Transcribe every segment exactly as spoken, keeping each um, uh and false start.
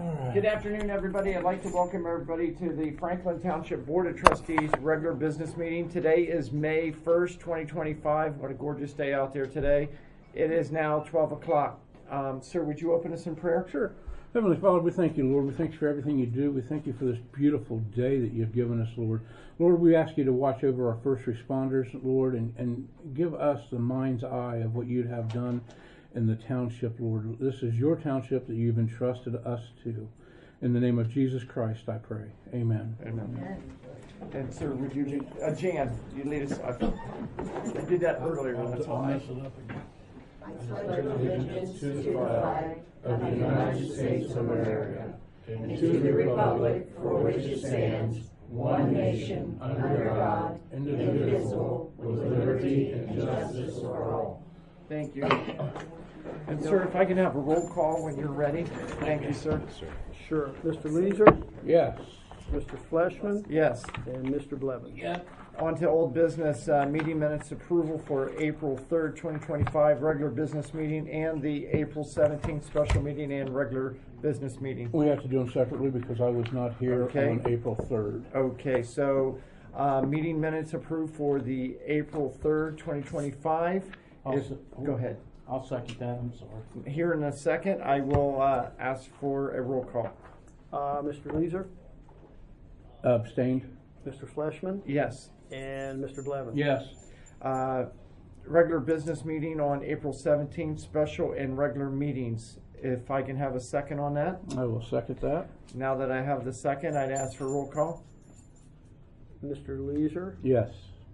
Good afternoon, everybody. I'd like to welcome everybody to the Franklin Township Board of Trustees regular business meeting. Today is May first, twenty twenty-five. What a gorgeous day out there today. It is now twelve o'clock. Um, sir, would you open us in prayer? Sure. Heavenly Father, we thank you, Lord. We thank you for everything you do. We thank you for this beautiful day that you've given us, Lord. Lord, we ask you to watch over our first responders, Lord, and, and give us the mind's eye of what you'd have done in the township, Lord. This is your township that you've entrusted us to. In the name of Jesus Christ, I pray. Amen. Amen. Amen. And sir, would you, uh, Jan, you lead us? I, I did that earlier. That's I'll why. mess it up again. I pledge allegiance to the flag of the United States of America and to the republic for which it stands, one nation, under God, indivisible, with liberty and justice for all. Thank you. And sir, if I can have a roll call when you're ready. Thank you, sir. Sure. Mister Leeser? Yes. Mister Fleshman? Yes. And Mister Blevins? Yep. On to old business, uh, meeting minutes approval for April third, twenty twenty-five, regular business meeting, and the April seventeenth special meeting and regular business meeting. We have to do them separately because I was not here Okay. on April third. Okay, so uh, meeting minutes approved for the April third, twenty twenty-five. I'll Is, se- go ahead. I'll second that, I'm sorry. Here in a second, I will uh, ask for a roll call. Uh, Mister Leeser? Abstained? Mister Fleshman? Yes. And Mister Blevins? Yes. Uh, regular business meeting on April seventeenth, special and regular meetings. If I can have a second on that. I will second that. Now that I have the second, I'd ask for roll call. Mister Leeser? Yes.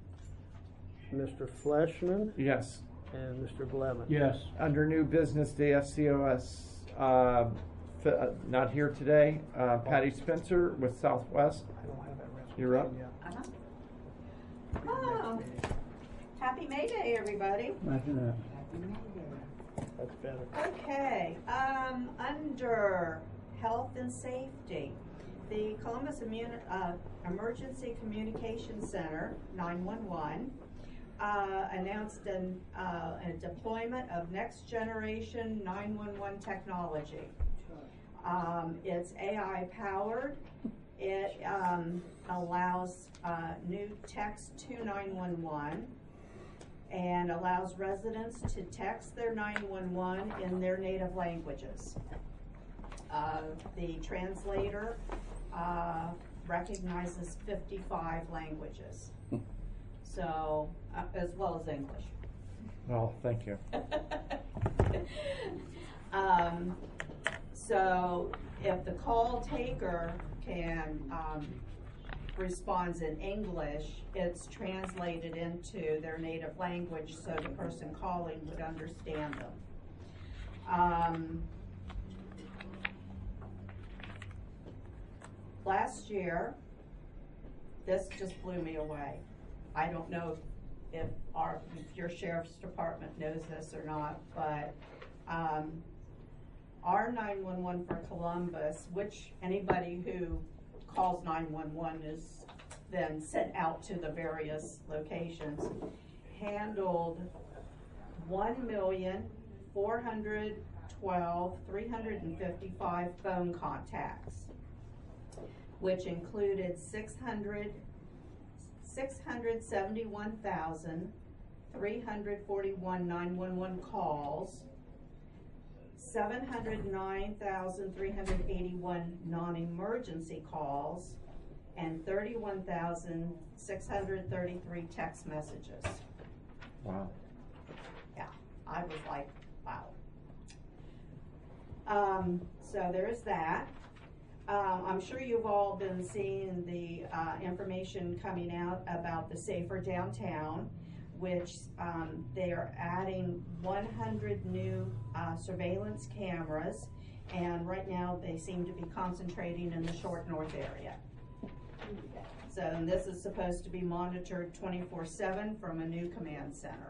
Mister Fleshman? Yes. And Mister Blevins? Yes. Under new business, the F C O S, uh, f- uh, not here today. Uh, Patty Spencer with Southwest. I don't have that resolution You're up. yet. Uh-huh. Oh, happy May Day, everybody. Imagine that. That's better. Okay, um, under health and safety, the Columbus Immun- uh, Emergency Communication Center, nine one one, uh, announced an, uh, a deployment of next generation nine one one technology. Um, it's A I powered. It um, allows uh, new text to nine one one and allows residents to text their nine one one in their native languages. Uh, the translator uh, recognizes fifty-five languages, so uh, as well as English. Oh, thank you. um, so if the call taker can um, responds in English, it's translated into their native language so the person calling would understand them. Um, last year, this just blew me away. I don't know if, if our if your sheriff's department knows this or not, but um, our nine one one for Columbus, which anybody who calls nine one one is then sent out to the various locations, handled one million four hundred twelve thousand three hundred fifty-five phone contacts, which included six hundred seventy-one thousand three hundred forty-one nine one one calls, seven hundred nine thousand three hundred eighty-one non-emergency calls, and thirty-one thousand six hundred thirty-three text messages. Wow. Yeah, I was like, wow. Um, so there's that. Uh, I'm sure you've all been seeing the uh, information coming out about the Safer Downtown, which um, they are adding one hundred new uh, surveillance cameras, and right now they seem to be concentrating in the Short North area. So and this is supposed to be monitored twenty-four seven from a new command center.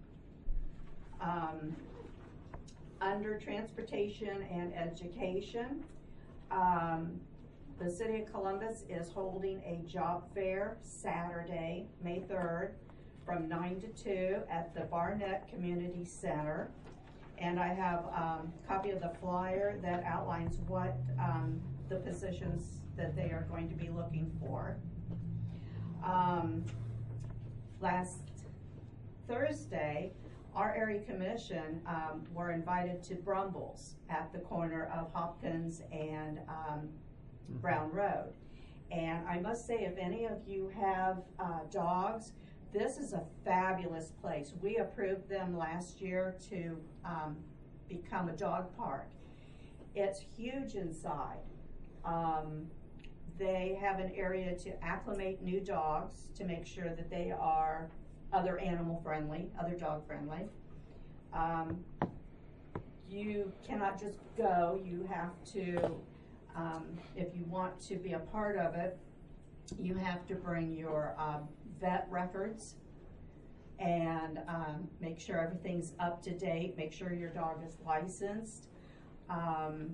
Um, under transportation and education, um, the City of Columbus is holding a job fair Saturday, May third, from nine to two at the Barnett Community Center. And I have um, a copy of the flyer that outlines what um, the positions that they are going to be looking for. Um, last Thursday, our area commission um, were invited to Brumbles at the corner of Hopkins and um, Brown Road. And I must say, if any of you have uh, dogs, this is a fabulous place. We approved them last year to um, become a dog park. It's huge inside. Um, they have an area to acclimate new dogs to make sure that they are other animal friendly, other dog friendly. Um, you cannot just go, you have to, um, if you want to be a part of it, you have to bring your um, vet records and um, make sure everything's up to date, make sure your dog is licensed. Um,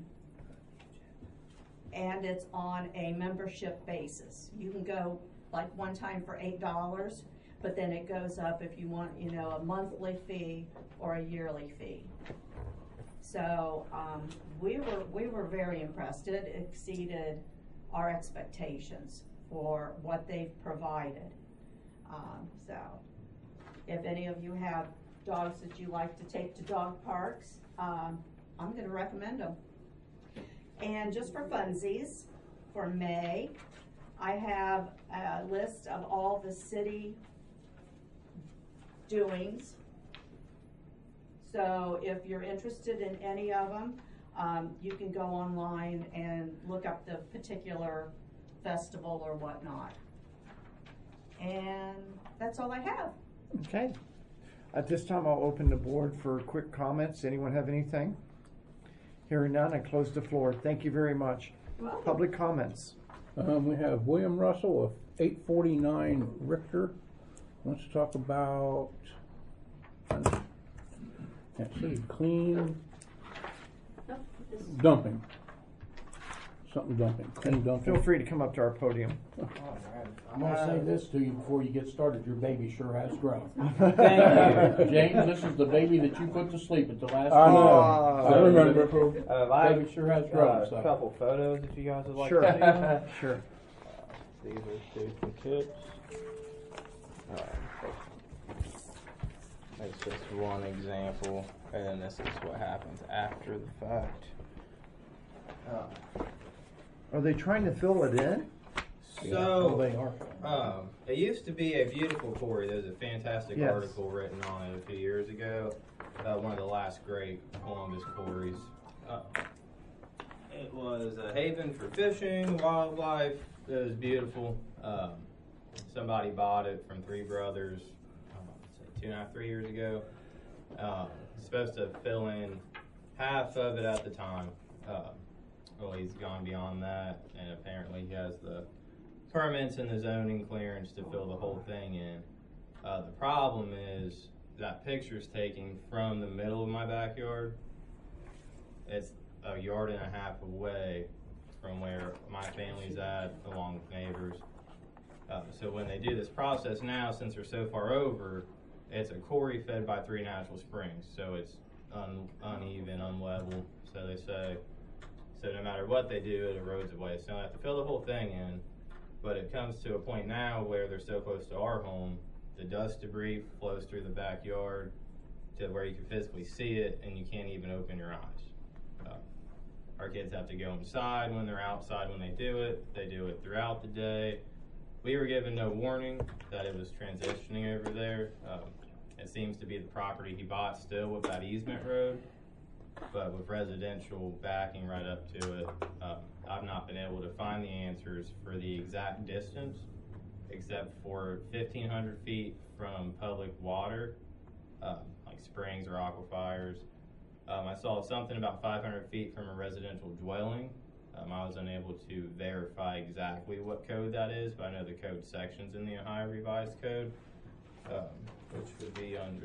and it's on a membership basis. You can go like one time for eight dollars, but then it goes up if you want, you know, a monthly fee or a yearly fee. So um, we were we were very impressed. It exceeded our expectations for what they've provided. Um, so if any of you have dogs that you like to take to dog parks, um, I'm going to recommend them. And just for funsies, for May, I have a list of all the city doings. So if you're interested in any of them, um, you can go online and look up the particular festival or whatnot. And that's all I have. Okay. At this time, I'll open the board for quick comments. Anyone have anything? Hearing none, I close the floor. Thank you very much. Welcome. Public comments. Um, we have William Russell of eight forty-nine Richter. Wants to talk about, can't see, clean No, this- dumping. Something dumping, clean dumping. Feel free to come up to our podium. I'm gonna say this to you before you get started, your baby sure has grown. Thank you. James, this is the baby that you put to sleep at the last I know, Aw. I remember. Uh, I Baby sure has have grown, uh, so. a couple photos if you guys would like Sure. to see. Sure. These are two from Kits. Uh, that's just one example, and then this is what happens after the fact. Uh, Are they trying to fill it in? Oh, so, they are. um, it used to be a beautiful quarry. There was a fantastic Yes. article written on it a few years ago. Uh, one of the last great Columbus quarries. Uh, it was a haven for fishing, wildlife. It was beautiful. Um, somebody bought it from Three Brothers, uh, say two and a half, three years ago. Um, it's supposed to fill in half of it at the time. Um, well, he's gone beyond that, and apparently he has the permits and the zoning clearance to fill the whole thing in. Uh, the problem is that picture's taken from the middle of my backyard. It's a yard and a half away from where my family's at, along with neighbors. Uh, so when they do this process now, since they're so far over, it's a quarry fed by three natural springs. So it's un uneven, unlevel, so they say. So no matter what they do, it erodes away. So they have to fill the whole thing in. But it comes to a point now where they're so close to our home, the dust debris flows through the backyard to where you can physically see it, and you can't even open your eyes. Uh, our kids have to go inside when they're outside when they do it. They do it throughout the day. We were given no warning that it was transitioning over there. Um, it seems to be the property he bought still with that easement road, but with residential backing right up to it. Um, I've not been able to find the answers for the exact distance, except for fifteen hundred feet from public water, um, like springs or aquifers. Um, I saw something about five hundred feet from a residential dwelling. Um, I was unable to verify exactly what code that is, but I know the code sections in the Ohio Revised Code, um, which would be under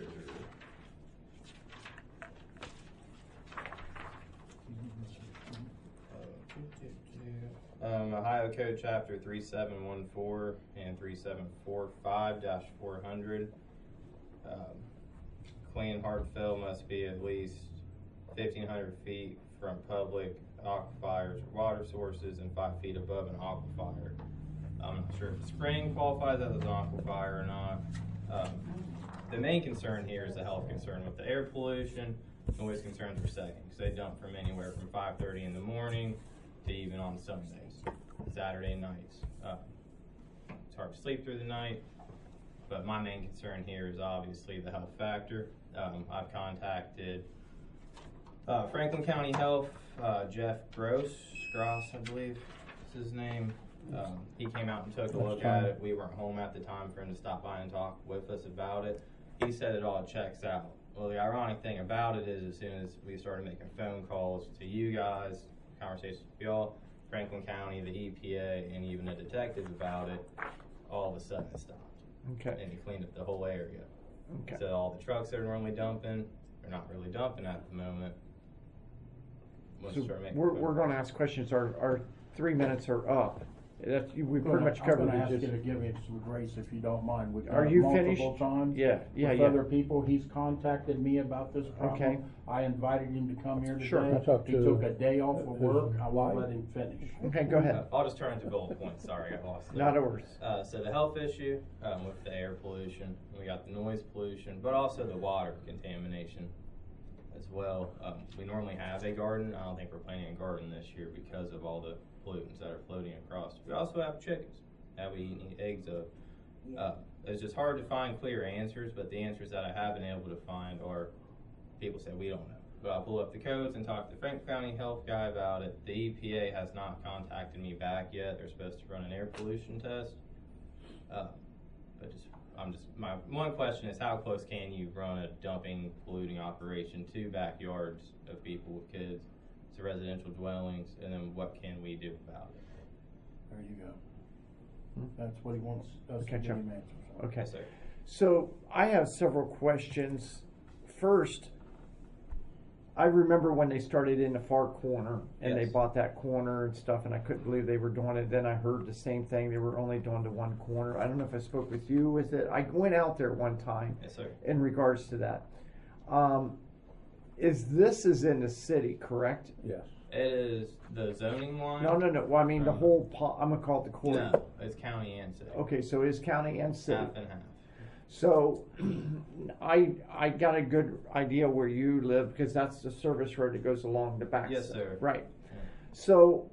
Um, Ohio Code Chapter three seven one four and three seven four five dash four hundred. Um, clean hard fill must be at least fifteen hundred feet from public aquifers or water sources and five feet above an aquifer. I'm not sure if the spring qualifies as an aquifer or not. Um, the main concern here is the health concern with the air pollution. Noise concerns are second, because they dump from anywhere from five thirty in the morning to even on Sundays, Saturday nights. Uh, it's hard to sleep through the night, but my main concern here is obviously the health factor. Um, I've contacted uh, Franklin County Health, uh, Jeff Gross, Gross, I believe is his name. Um, he came out and took a look at it. We weren't home at the time for him to stop by and talk with us about it. He said it all checks out. Well, the ironic thing about it is, as soon as we started making phone calls to you guys, conversations with y'all, Franklin County, the E P A, and even the detectives about it, all of a sudden it stopped. Okay. And he cleaned up the whole area. Okay. So all the trucks that are normally dumping, they're not really dumping at the moment. Once So we start making we're, phone we're calls. gonna ask questions. Our, our three minutes are up. That's, we I'm pretty much gonna- covered I'm gonna ask it. you Just- to give me some grace if you don't mind. We've Are done it you multiple finished? times. Yeah, yeah, with yeah. other people. He's contacted me about this problem. Okay. I invited him to come here today. Sure. I talked He to- took a day off of uh, work. I won't Live. let him finish. Okay, go ahead. Uh, I'll just turn into bullet points. Sorry, I lost it. Not ours. Uh, so the health issue um, with the air pollution, we got the noise pollution, but also the water contamination as well. Um, we normally have a garden. I don't think we're planting a garden this year because of all the pollutants that are floating across. We also have chickens that we eat eggs of. Uh, it's just hard to find clear answers, but the answers that I have been able to find are people say we don't know. But I'll pull up the codes and talk to the Franklin County Health guy about it. The E P A has not contacted me back yet. They're supposed to run an air pollution test. Uh, but just, I'm just, my one question is, how close can you run a dumping, polluting operation to backyards of people with kids, to residential dwellings, and then what can we do about it? There you go. That's what he wants us Okay, to give Chuck. him answers on. Okay. Yes, sir. So I have several questions. First, I remember when they started in the far corner and they Yes. bought that corner and stuff, and I couldn't believe they were doing it. Then I heard the same thing. They were only doing the one corner. I don't know if I spoke with you. Was it? I went out there one time Yes, sir. in regards to that. Um, is this is in the city, correct? Yes. It is the zoning line. No, no, no. Well, I mean the Um, whole. Po- I'm gonna call it the quarry. No, it's county and city. Okay, so it is county and city. Half and half. So, I I got a good idea where you live because that's the service road that goes along the back. Yes, side. sir. Right. So,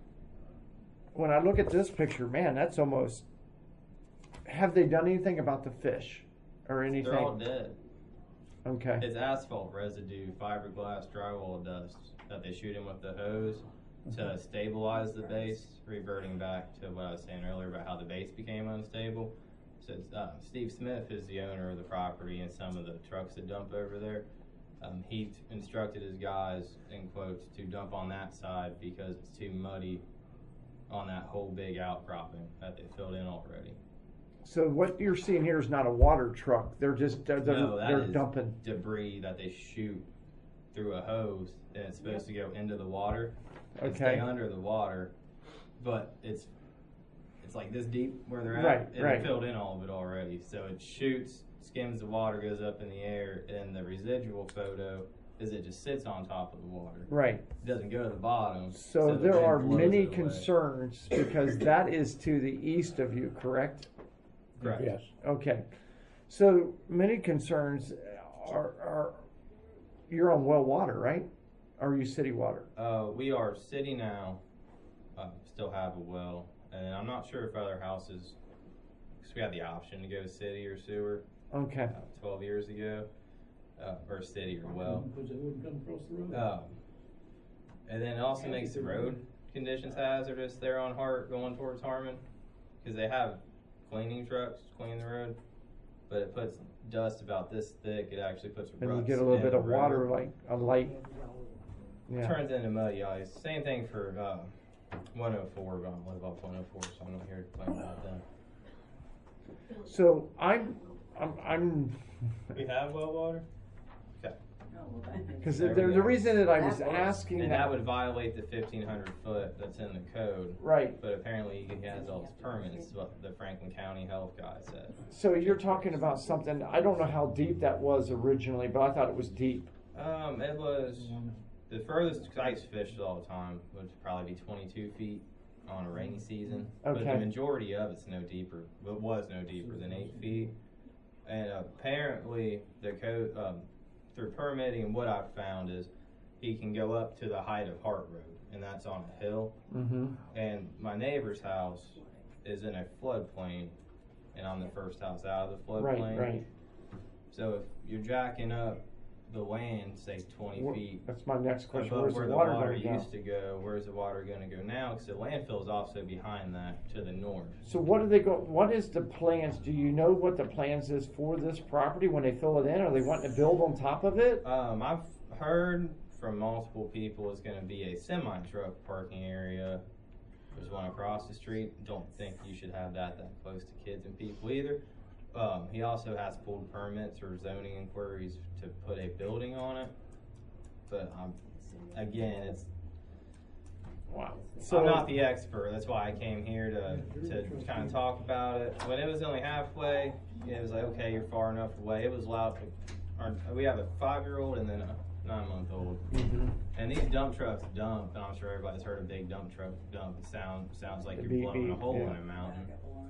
when I look at this picture, man, that's almost. Have they done anything about the fish or anything? They're all dead. Okay. It's asphalt residue, fiberglass, drywall dust that they shoot in with the hose to stabilize the base, reverting back to what I was saying earlier about how the base became unstable. So it's, uh, Steve Smith is the owner of the property and some of the trucks that dump over there. Um, he t- instructed his guys, in quotes, to dump on that side because it's too muddy on that whole big outcropping that they filled in already. So what you're seeing here is not a water truck. They're just they're, they're, No, that they're is dumping. debris that they shoot through a hose, and it's supposed to go into the water and Okay. stay under the water, but it's it's like this deep where they're at, Right, and right. they filled in all of it already. So it shoots, skims the water, goes up in the air, and the residual photo is it just sits on top of the water. Right. It doesn't go to the bottom. So the there wind are blows many it away. concerns because that is to the east of you, correct? Correct. Yes. Okay, so many concerns are, are, you're on well water, right? Or are you city water? Uh, we are city now, uh, still have a well, and I'm not sure if other houses, because we had the option to go city or sewer Okay, uh, twelve years ago, uh, or city or well. Because they wouldn't come across the road. Um, and then it also makes the road conditions hazardous there on Hart going towards Harmon, because they have cleaning trucks to clean the road, but it puts dust about this thick. It actually puts and you ruts get a little in bit the of water, road. like a light, yeah. Turns into muddy ice. Same thing for uh, one oh four, but I don't live off one oh four, so I'm not here to complain about that. So I'm, I'm, I'm, We have well water? Okay. because There the, we the go. reason that I was That works. asking And that, that would violate the fifteen hundred foot that's in the code. right, But apparently he has all his permits, what the Franklin County Health guy said. so you're talking about something, I don't know how deep that was originally, but I thought it was deep. Um, it was the furthest ice fished all the time would probably be twenty-two feet on a rainy season. But Okay. the majority of it's no deeper. It was no deeper than eight feet. And apparently, the code um, through permitting, what I've found is he can go up to the height of Hart Road, and that's on a hill. Mm-hmm. And my neighbor's house is in a floodplain, and I'm the first house out of the Right, floodplain. right. So if you're jacking up the land, say twenty Wh- feet That's my next question. above Where's where the the water water going to go? used to go, where's the water going to go now? Because the landfill is also behind that to the north. So what are they go, what is the plans? Do you know what the plans is for this property when they fill it in? Are they wanting to build on top of it? Um, I've heard from multiple people it's going to be a semi-truck parking area. There's one across the street. Don't think you should have that that close to kids and people either. Um, he also has pulled permits or zoning inquiries to put a building on it. But um, again, it's Wow. I'm not the expert. That's why I came here to to kind of talk about it. When it was only halfway, it was like, okay, you're far enough away. It was loud. Our, we have a five-year-old and then a nine-month-old. Mm-hmm. And these dump trucks dump, and I'm sure everybody's heard a big dump truck dump. It sound, sounds like The you're beep, blowing a beep, hole yeah. in a mountain.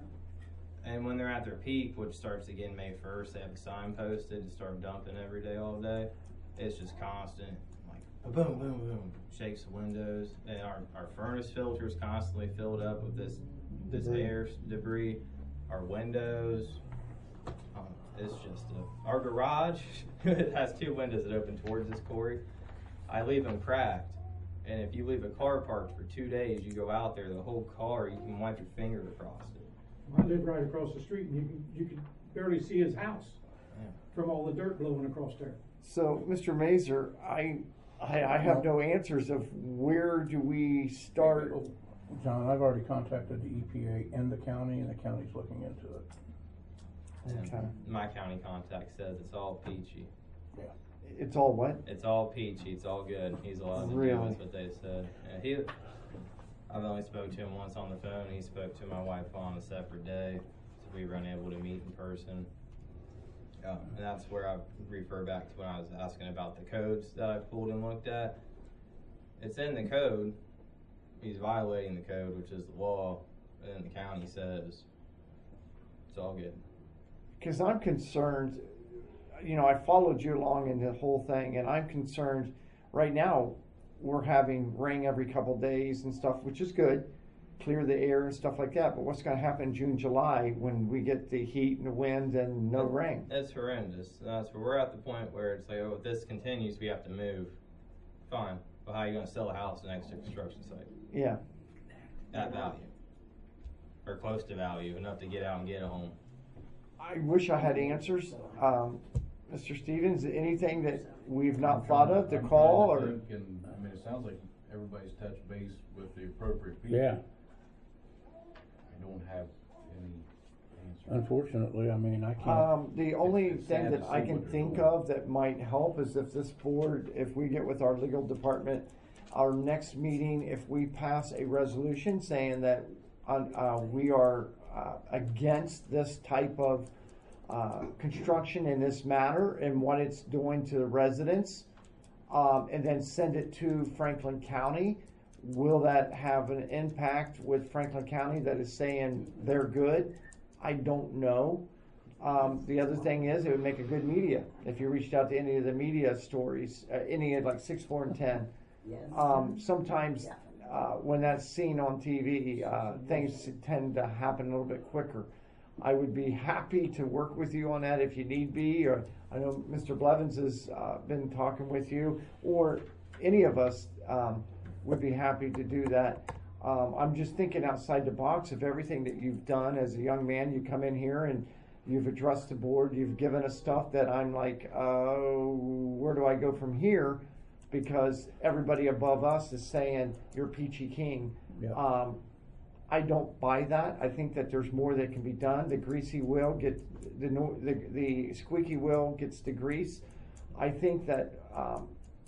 And when they're at their peak, which starts again May first, they have a sign posted to start dumping every day, all day. It's just constant, like boom, boom, boom, shakes the windows. And our, our furnace filter is constantly filled up with this this Debris. air debris. Our windows, um, it's just a, our garage it has two windows that open towards this quarry. I leave them cracked, and if you leave a car parked for two days, you go out there, the whole car, you can wipe your finger across it. I live right across the street, and you can, you can barely see his house Yeah. from all the dirt blowing across there. So, Mister Mazer, I, I, I have no answers of where do we start? John, I've already contacted the E P A and the county, and the county's looking into it. And Okay. my county contact says it's all peachy. It's all what? It's all peachy. It's all good. He's allowed to Really? do that's what they said. Yeah, he, I've only spoke to him once on the phone. He spoke to my wife on a separate day, so we were unable to meet in person. Um, and that's where I refer back to when I was asking about the codes that I pulled and looked at. It's in the code. He's violating the code, which is the law, and the county says it's all good. Because I'm concerned, you know, I followed you along in the whole thing, and I'm concerned right now we're having rain every couple days and stuff, which is good, clear the air and stuff like that. But what's going to happen June, July when we get the heat and the wind and no rain? It's horrendous. That's where we're at the point where it's like, oh, if this continues, we have to move. Fine, but how are you going to sell a house next to a construction site Yeah. at value or close to value, enough to get out and get a home? I wish I had answers. Um, Mister Stevens, anything that we've not thought of to I'm call trying or? to think, and, I mean, it sounds like everybody's touched base with the appropriate people. Yeah, I don't have any answers. unfortunately, I mean, I can't, Um, the only it's thing sad that to I see can what they're think doing. of that might help is if this board, if we get with our legal department, our next meeting, if we pass a resolution saying that uh, uh, we are uh, against this type of uh, construction in this matter and what it's doing to the residents, um, and then send it to Franklin County, will that have an impact with Franklin County that is saying they're good? I don't know. Um, the other thing is, it would make a good media if you reached out to any of the media stories, uh, any of like six, four, and ten. Um, sometimes uh, when that's seen on T V, uh, things tend to happen a little bit quicker. I would be happy to work with you on that if you need be, or I know Mister Blevins has uh, been talking with you, or any of us um, would be happy to do that. Um, I'm just thinking outside the box of everything that you've done as a young man. You come in here and you've addressed the board, you've given us stuff that I'm like, oh, where do I go from here? Because everybody above us is saying you're peachy king. Yeah. Um, I don't buy that. I think that there's more that can be done. The greasy wheel gets the no- the, the squeaky wheel gets the grease. I think that, um,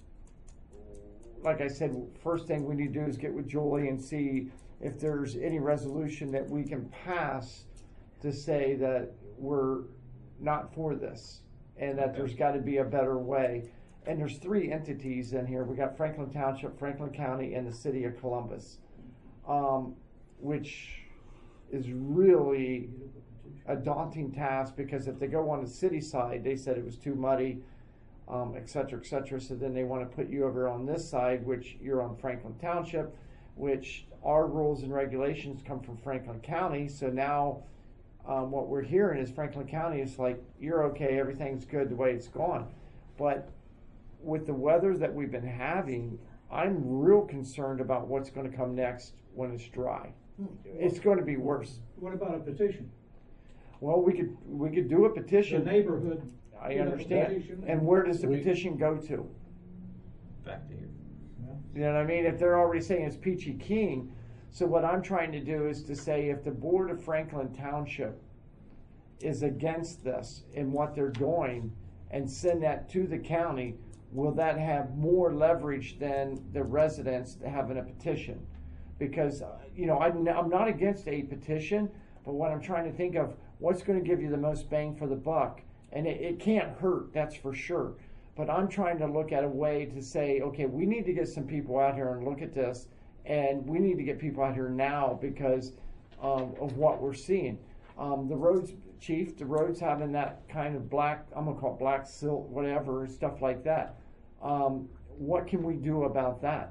like I said, first thing we need to do is get with Julie and see if there's any resolution that we can pass to say that we're not for this and that there's got to be a better way. and there's three entities in here. We got Franklin Township, Franklin County, and the city of Columbus, um, which is really a daunting task, because if they go on the city side, they said it was too muddy, um, et cetera, et cetera. So then they want to put you over on this side, which you're on Franklin Township, which our rules and regulations come from Franklin County. So now um, what we're hearing is Franklin County is like, you're okay, everything's good the way it's gone. But with the weather that we've been having, I'm real concerned about what's going to come next when it's dry. It's going to be worse. What about a petition? Well, we could we could do a The petition. neighborhood. I you know, understand. petition. And where does the We- petition go to? Back to here. You know what I mean? If they're already saying it's peachy keen, so what I'm trying to do is to say, if the board of Franklin Township is against this and what they're doing, and send that to the county, will that have more leverage than the residents having a petition? Because, uh, you know, I'm, I'm not against a petition, but what I'm trying to think of, what's going to give you the most bang for the buck? And it, it can't hurt, that's for sure. But I'm trying to look at a way to say, okay, we need to get some people out here and look at this, and we need to get people out here now because um, of what we're seeing. Um, the roads, chief, the roads having that kind of black, I'm gonna call it black silt, whatever, stuff like that. Um, what can we do about that?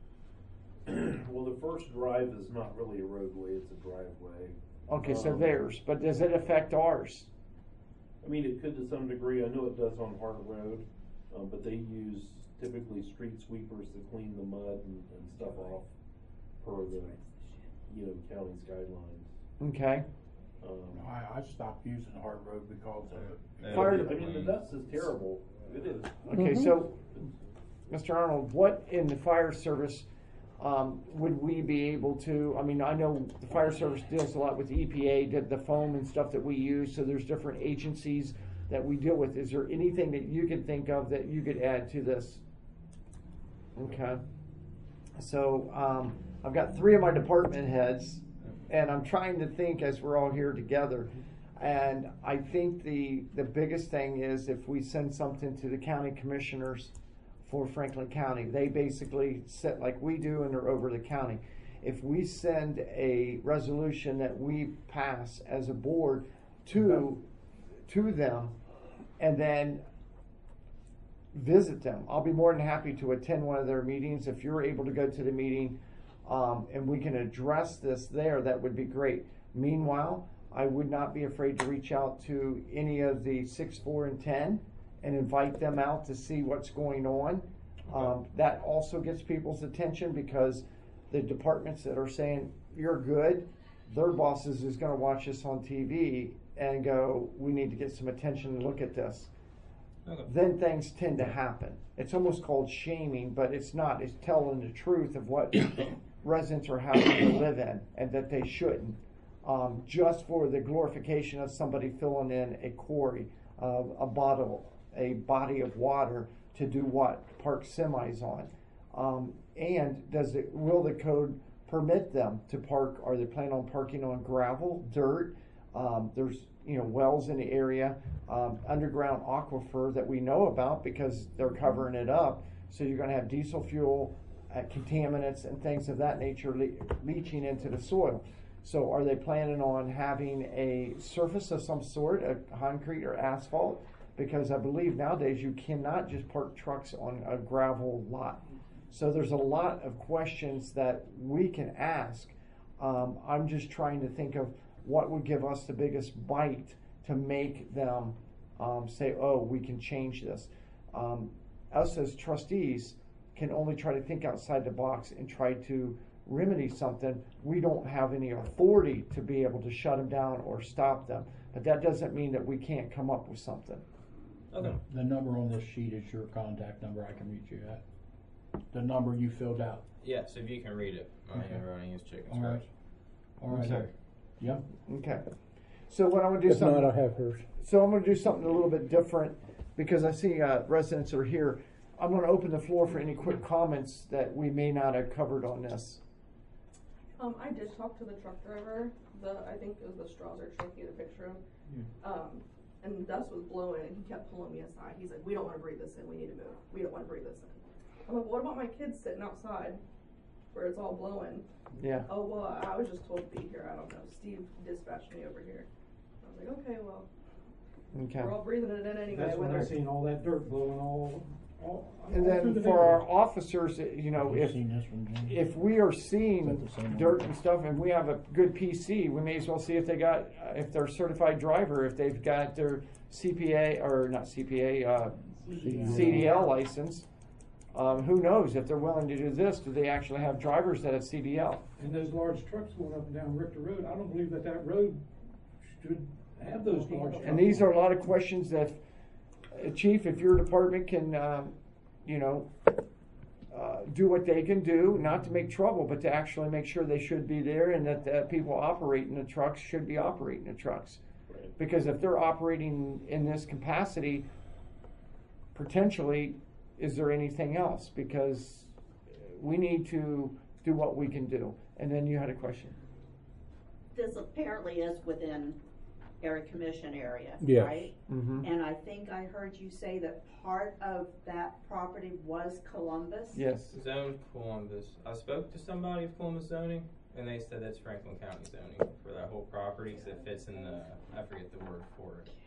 Well, the first drive is not really a roadway, it's a driveway. Okay, so Um, theirs, but does it affect ours? I mean, it could to some degree, I know it does on Hart Road, um, but they use typically street sweepers to clean the mud and, and stuff off per the, you know, county's guidelines. Okay. Um, I, I stopped using Hart Road because of it. Yeah, Fire it'll I be mean, the clean. dust is terrible, it is. Okay, so, Mister Arnold, what in the fire service um, would we be able to, I mean, I know the fire service deals a lot with E P A, the, the foam and stuff that we use, so there's different agencies that we deal with. Is there anything that you could think of that you could add to this? Okay. So, um, I've got three of my department heads, and I'm trying to think as we're all here together. And I think the, the biggest thing is if we send something to the county commissioners for Franklin County, they basically sit like we do and they're over the county. If we send a resolution that we pass as a board to, to them and then visit them, I'll be more than happy to attend one of their meetings. If you're able to go to the meeting um, and we can address this there, that would be great. Meanwhile, I would not be afraid to reach out to any of the six, four, and ten and invite them out to see what's going on. Um, that also gets people's attention because the departments that are saying you're good, their bosses is going to watch this on T V and go, we need to get some attention and look at this. Okay. Then things tend to happen. It's almost called shaming, but it's not. It's telling the truth of what residents are having to live in and that they shouldn't. Um, just for the glorification of somebody filling in a quarry, uh, a bottle, a body of water to do what? Park semis on. Um, and does it, will the code permit them to park? Are they planning on parking on gravel, dirt? Um, there's, you know, wells in the area, um, underground aquifer that we know about because they're covering it up. So you're going to have diesel fuel, uh, contaminants, and things of that nature le- leaching into the soil. So are they planning on having a surface of some sort, a concrete or asphalt? Because I believe nowadays you cannot just park trucks on a gravel lot. So there's a lot of questions that we can ask. Um, I'm just trying to think of what would give us the biggest bite to make them um, say, oh, we can change this. Um, us as trustees can only try to think outside the box and try to remedy something. We don't have any authority to be able to shut them down or stop them. But that doesn't mean that we can't come up with something. Okay. The number on this sheet is your contact number I can reach you at. The number you filled out. Yes, if you can read it. My Okay. handwriting is chicken All right. scratch. All right. Okay. Yep. Okay. So what I'm gonna do If something. not, I have hers. So I'm going to do something a little bit different because I see uh, residents are here. I'm going to open the floor for any quick comments that we may not have covered on this. Um, I did talk to the truck driver. The I think it was the Strasser truck you had a picture of. Um, and the dust was blowing, and he kept pulling me aside. He's like, we don't want to breathe this in, we need to move. We don't want to breathe this in. I'm like, what about my kids sitting outside where it's all blowing? Yeah. Oh, well, I was just told to be here, I don't know. Steve dispatched me over here. I was like, okay, well, Okay. we're all breathing it in anyway. That's when I whether- seen all that dirt blowing all, all. And all through then the for our neighborhood. officers, you know, Have you if seen this one, Jim? if we are Is seeing that the same one? dirt and stuff, and we have a good P C, we may as well see if they got, uh, if they're a certified driver, if they've got their C P A or not C P A, uh, C C D L license. Um, who knows if they're willing to do this? Do they actually have drivers that have C D L? And those large trucks going up and down Richter Road, I don't believe that that road should have those large trucks. And these are a lot of questions that, uh, Chief, if your department can, um, you know, uh, do what they can do, not to make trouble, but to actually make sure they should be there and that the people operating the trucks should be operating the trucks. Right. Because if they're operating in this capacity, potentially, is there anything else? Because we need to do what we can do. And then you had a question. This apparently is within area commission area, Yes. right? Mm-hmm. And I think I heard you say that part of that property was Columbus? Yes. Zone Columbus. I spoke to somebody of Columbus zoning, and they said that's Franklin County zoning for that whole property, because it fits in the, I forget the word for it,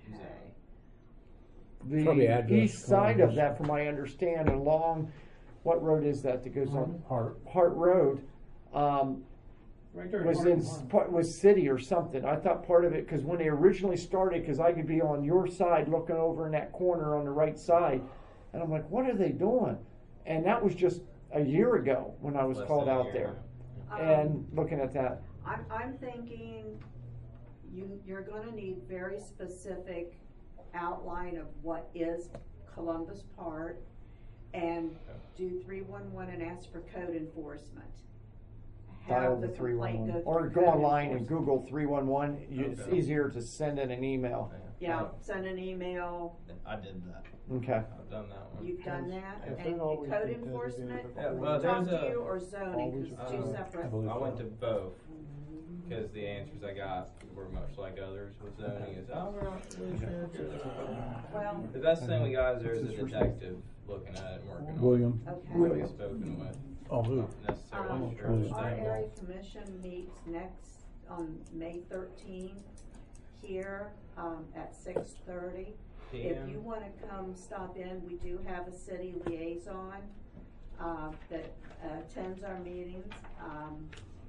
zone. Probably The address east side of Columbus. that, from my understanding, along, what road is that that goes on? Hart. Hart Road, um, Right there. was in, part- was city or something. I thought part of it, because when they originally started, because I could be on your side looking over in that corner on the right side, and I'm like, what are they doing? And that was just a year ago when I was Less called than a out year there. Um, And looking at that. I'm, I'm thinking you, you're gonna need very specific outline of what is Columbus Park, and do three one one and ask for code enforcement. Dial Have the the three one complaint one. go Or through go code online and enforcement. Google three one one. It's Okay. easier to send in an email. Yeah, send an email, I did that. Okay. I've done that one. you've done that, Yes, and they always code do that. enforcement, Yeah, we well, talk there's to a- you or zoning, Always cause it's two Uh, separate. I believe I went to so. both, because the answers I got were much like others with zoning is, oh, we're not really sure. Well, The best thing we got is there's a detective looking at it and working on it. William. okay. William spoken with. Oh, who? Not necessarily Um, sure. William. Our Staying area involved. commission meets next, on May thirteenth, here, um, at six thirty. If you P M. wanna come stop in, we do have a city liaison, uh, that attends our meetings, um,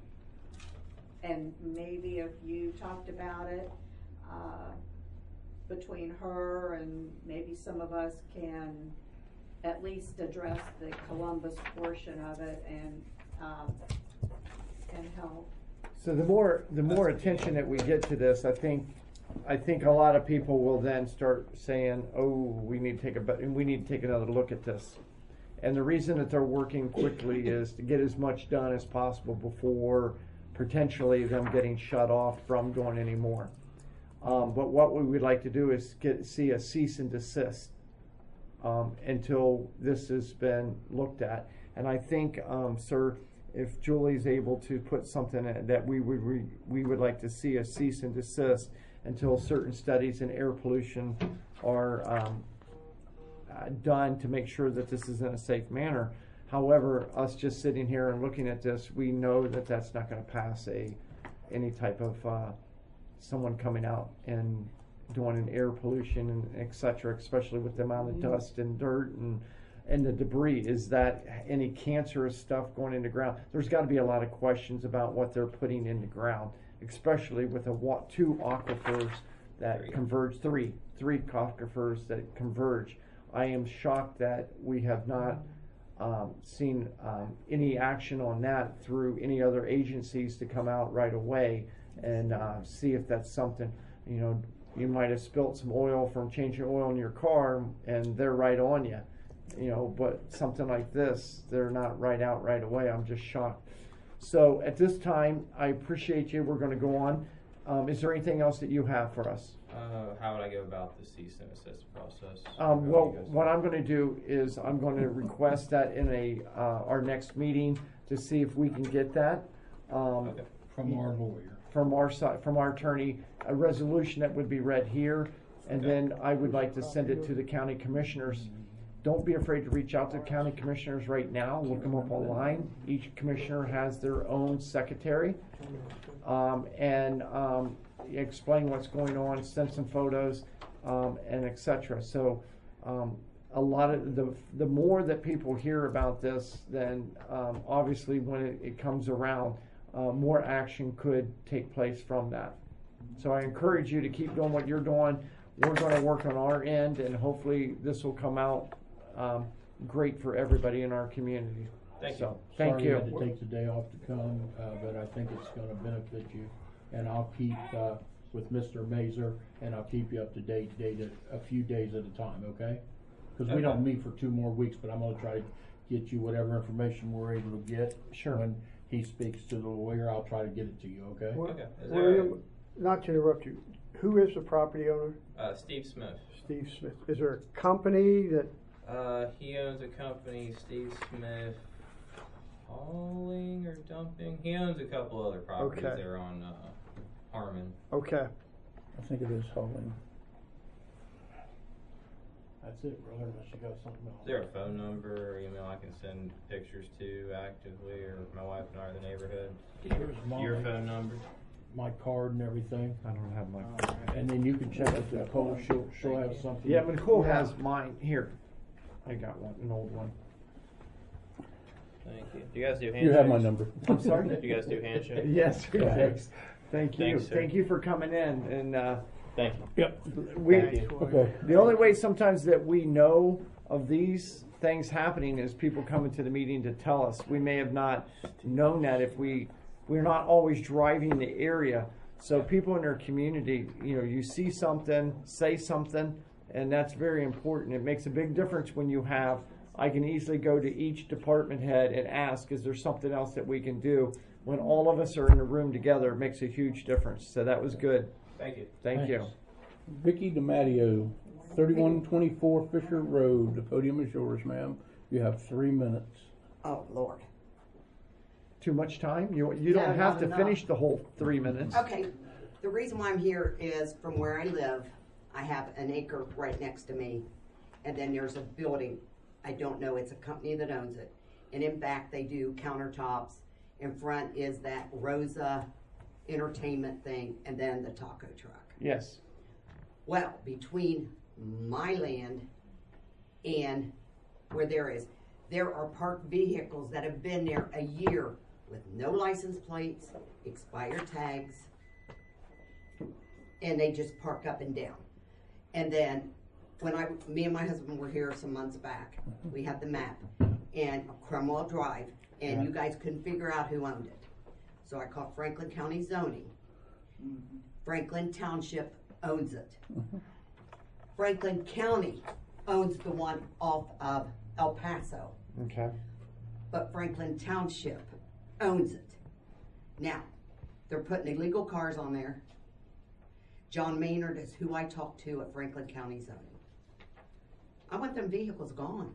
and maybe if you talked about it, uh, between her and maybe some of us can at least address the Columbus portion of it and, um, and help. So the more, the more attention that we get to this, I think, I think a lot of people will then start saying, oh, we need to take a, bet- we need to take another look at this. And the reason that they're working quickly is to get as much done as possible before potentially them getting shut off from doing any more. Um, but what we would like to do is get, see a cease and desist, um, until this has been looked at. And I think, um, sir, if Julie's able to put something in that we would, re, we would like to see a cease and desist until certain studies in air pollution are, um, uh, done to make sure that this is in a safe manner. However, us just sitting here and looking at this, we know that that's not gonna pass a, any type of, uh, someone coming out and doing an air pollution and et cetera, especially with the amount of dust and dirt and, and the debris. Is that any cancerous stuff going into ground? There's gotta be a lot of questions about what they're putting in the ground, especially with the wa- two aquifers that Three. converge, three, three aquifers that converge. I am shocked that we have not um, seen um, any action on that through any other agencies to come out right away and uh, see if that's something. You know, you might have spilt some oil from changing oil in your car and they're right on you. You know, but something like this, they're not right out right away. I'm just shocked. So at this time, I appreciate you. We're going to go on. Um, is there anything else that you have for us? Uh, how would I go about the cease and assist process? Um, How well, do you guys- what I'm gonna do is I'm gonna request that in a, uh, our next meeting to see if we can get that. Um, Okay. From our lawyer. from our side, from our attorney, a resolution that would be read here And then I would like to send it to the county commissioners. Don't be afraid to reach out to county commissioners right now. Look them up online. Each commissioner has their own secretary. Um, and um, explain what's going on, send some photos, um, and et cetera. So um, a lot of the the more that people hear about this, then um, obviously when it, it comes around, uh, more action could take place from that. So I encourage you to keep doing what you're doing. We're going to work on our end, and hopefully this will come out um, great for everybody in our community. Thank so, you. Thank Sorry you. you had to take the day off to come, uh, but I think it's gonna benefit you. And I'll keep, uh, with Mister Mazer, and I'll keep you up to date, date a, a few days at a time, okay? Cause we don't meet for two more weeks, but I'm gonna try to get you whatever information we're able to get. Sure. When he speaks to the lawyer, I'll try to get it to you, okay? Well, Okay. Is there William, not to interrupt you, who is the property owner? Uh, Steve Smith. Steve Smith. Is there a company that, Uh, he owns a company, Steve Smith Hauling or Dumping. He owns a couple other properties Okay. there on uh, Harmon. okay. I think it is Hauling. That's it, brother, unless you got something else. Is there a phone number or email I can send pictures to actively, or my wife and I are in the neighborhood? Here's mine. Your phone number? My card and everything. I don't have my. And then you can check with Nicole, she'll, she'll have something. Yeah, but Nicole has mine here. I got one, an old one. Thank you. Do you guys do handshakes? You have my number. I'm sorry? Do you guys do handshakes? Yes, Yeah. thanks. Thank you. Thanks, sir. Thank you for coming in. And uh, Thank you. Yep. we, Okay. the only way sometimes that we know of these things happening is people coming to the meeting to tell us. We may have not known that if we we're not always driving the area. So people in their community, you know, you see something, say something, and that's very important. It makes a big difference when you have. I can easily go to each department head and ask, is there something else that we can do? When all of us are in a room together, it makes a huge difference. So that was good. Thank you. Thank you. Thanks. Vicky DiMatteo, thirty-one twenty-four Fisher Road. The podium is yours, ma'am. You have three minutes. Oh, Lord. Too much time? You you No, don't have not to enough. finish the whole three minutes. Okay, the reason why I'm here is from where I live, I have an acre right next to me, and then there's a building. I don't know, it's a company that owns it. And in back, they do countertops. In front is that Rosa entertainment thing, and then the taco truck. Yes. Well, between my land and where there is, there are parked vehicles that have been there a year with no license plates, expired tags, and they just park up and down. And then when I, me and my husband were here some months back, we had the map and Cromwell Drive, and you guys couldn't figure out who owned it. So I called Franklin County Zoning. Franklin Township owns it. Franklin County owns the one off of El Paso, Okay. but Franklin Township owns it. Now, they're putting illegal cars on there. John Maynard is who I talked to at Franklin County Zoning. I want them vehicles gone.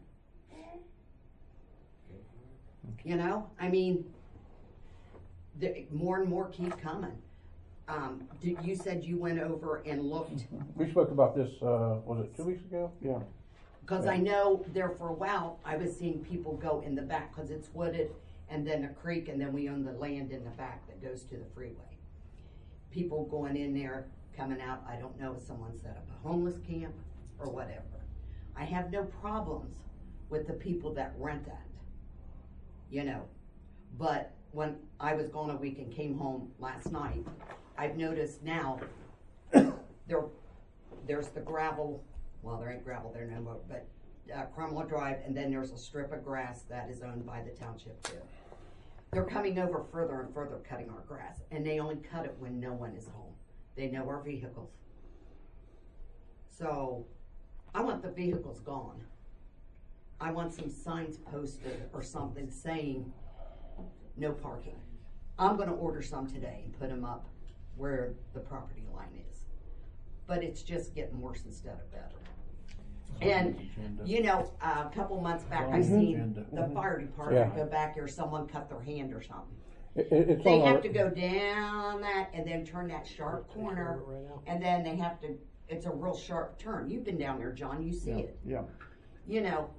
You know, I mean, the, more and more keep coming. Um, did, you said you went over and looked, We spoke about this, uh, was it two weeks ago? Yeah. because I know there for a while, I was seeing people go in the back, because it's wooded, and then a creek, and then we own the land in the back that goes to the freeway. People going in there, coming out, I don't know if someone set up a homeless camp or whatever. I have no problems with the people that rent that, you know. But when I was gone a week and came home last night, I've noticed now there, there's the gravel, well, there ain't gravel there no more, but uh, Cromwell Drive, and then there's a strip of grass that is owned by the township too. They're coming over further and further cutting our grass, and they only cut it when no one is home. They know our vehicles. So, I want the vehicles gone. I want some signs posted or something saying no parking. I'm gonna order some today and put them up where the property line is. But it's just getting worse instead of better. And, you know, uh, a couple months back, I seen the fire department Yeah. go back there, someone cut their hand or something. It, it, it's They on have our, to go down that and then turn that sharp corner, and then they have to it's a real sharp turn. You've been down there, John, you see Yeah, it, yeah, you know,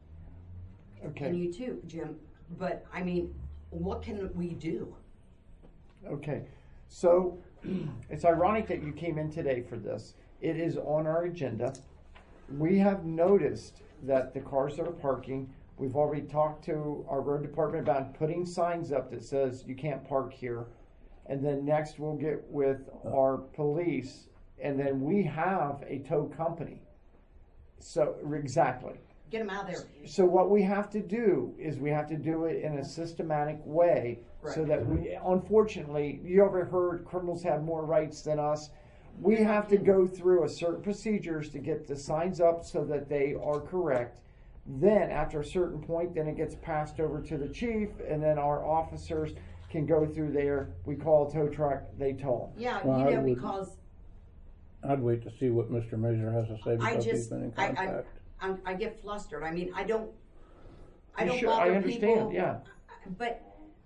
and okay, you too, Jim. But, I mean, what can we do? okay. So, it's ironic that you came in today for this. It is on our agenda. We have noticed that the cars that are parking, we've already talked to our road department about putting signs up that says you can't park here. And then next we'll get with our police, and then we have a tow company. So, exactly. Get them out of there. So what we have to do is we have to do it in a systematic way, so Right. that we, unfortunately, you ever heard criminals have more rights than us? We have to go through a certain procedures to get the signs up so that they are correct. Then after a certain point, then it gets passed over to the chief, and then our officers can go through there. We call a tow truck, they tow them. Yeah, Well, you I know, would- because I'd wait to see what Mister Mazur has to say I because he's just, been in I, I, contact. I'm- I get flustered. I mean, I don't, I You don't should- bother I understand, people, yeah. But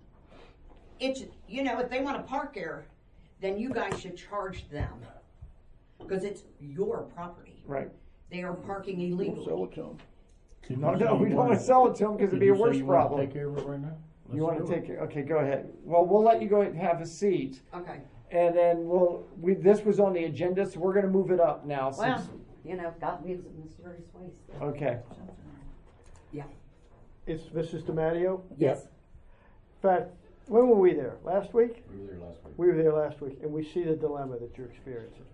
it's, you know, if they wanna park there, then you guys should charge them. Cause it's your property. Right. They are parking We'll sell illegally. it to him. Did No, you say no, you we don't wanna- wanna sell it to them because it'd did be a you say worse you wanna problem. Take care of it right now? You Let's wanna do it. take it? Okay, go ahead. Well, we'll let you go ahead and have a seat. Okay, And then we'll, we, this was on the agenda, so we're gonna move it up now well, since, you know, God moves in mysterious ways. okay. Yeah. It's Missus DiMatteo. Yep. In fact, when were we there? Last week? We were there last week. We were there last week, and we see the dilemma that you're experiencing.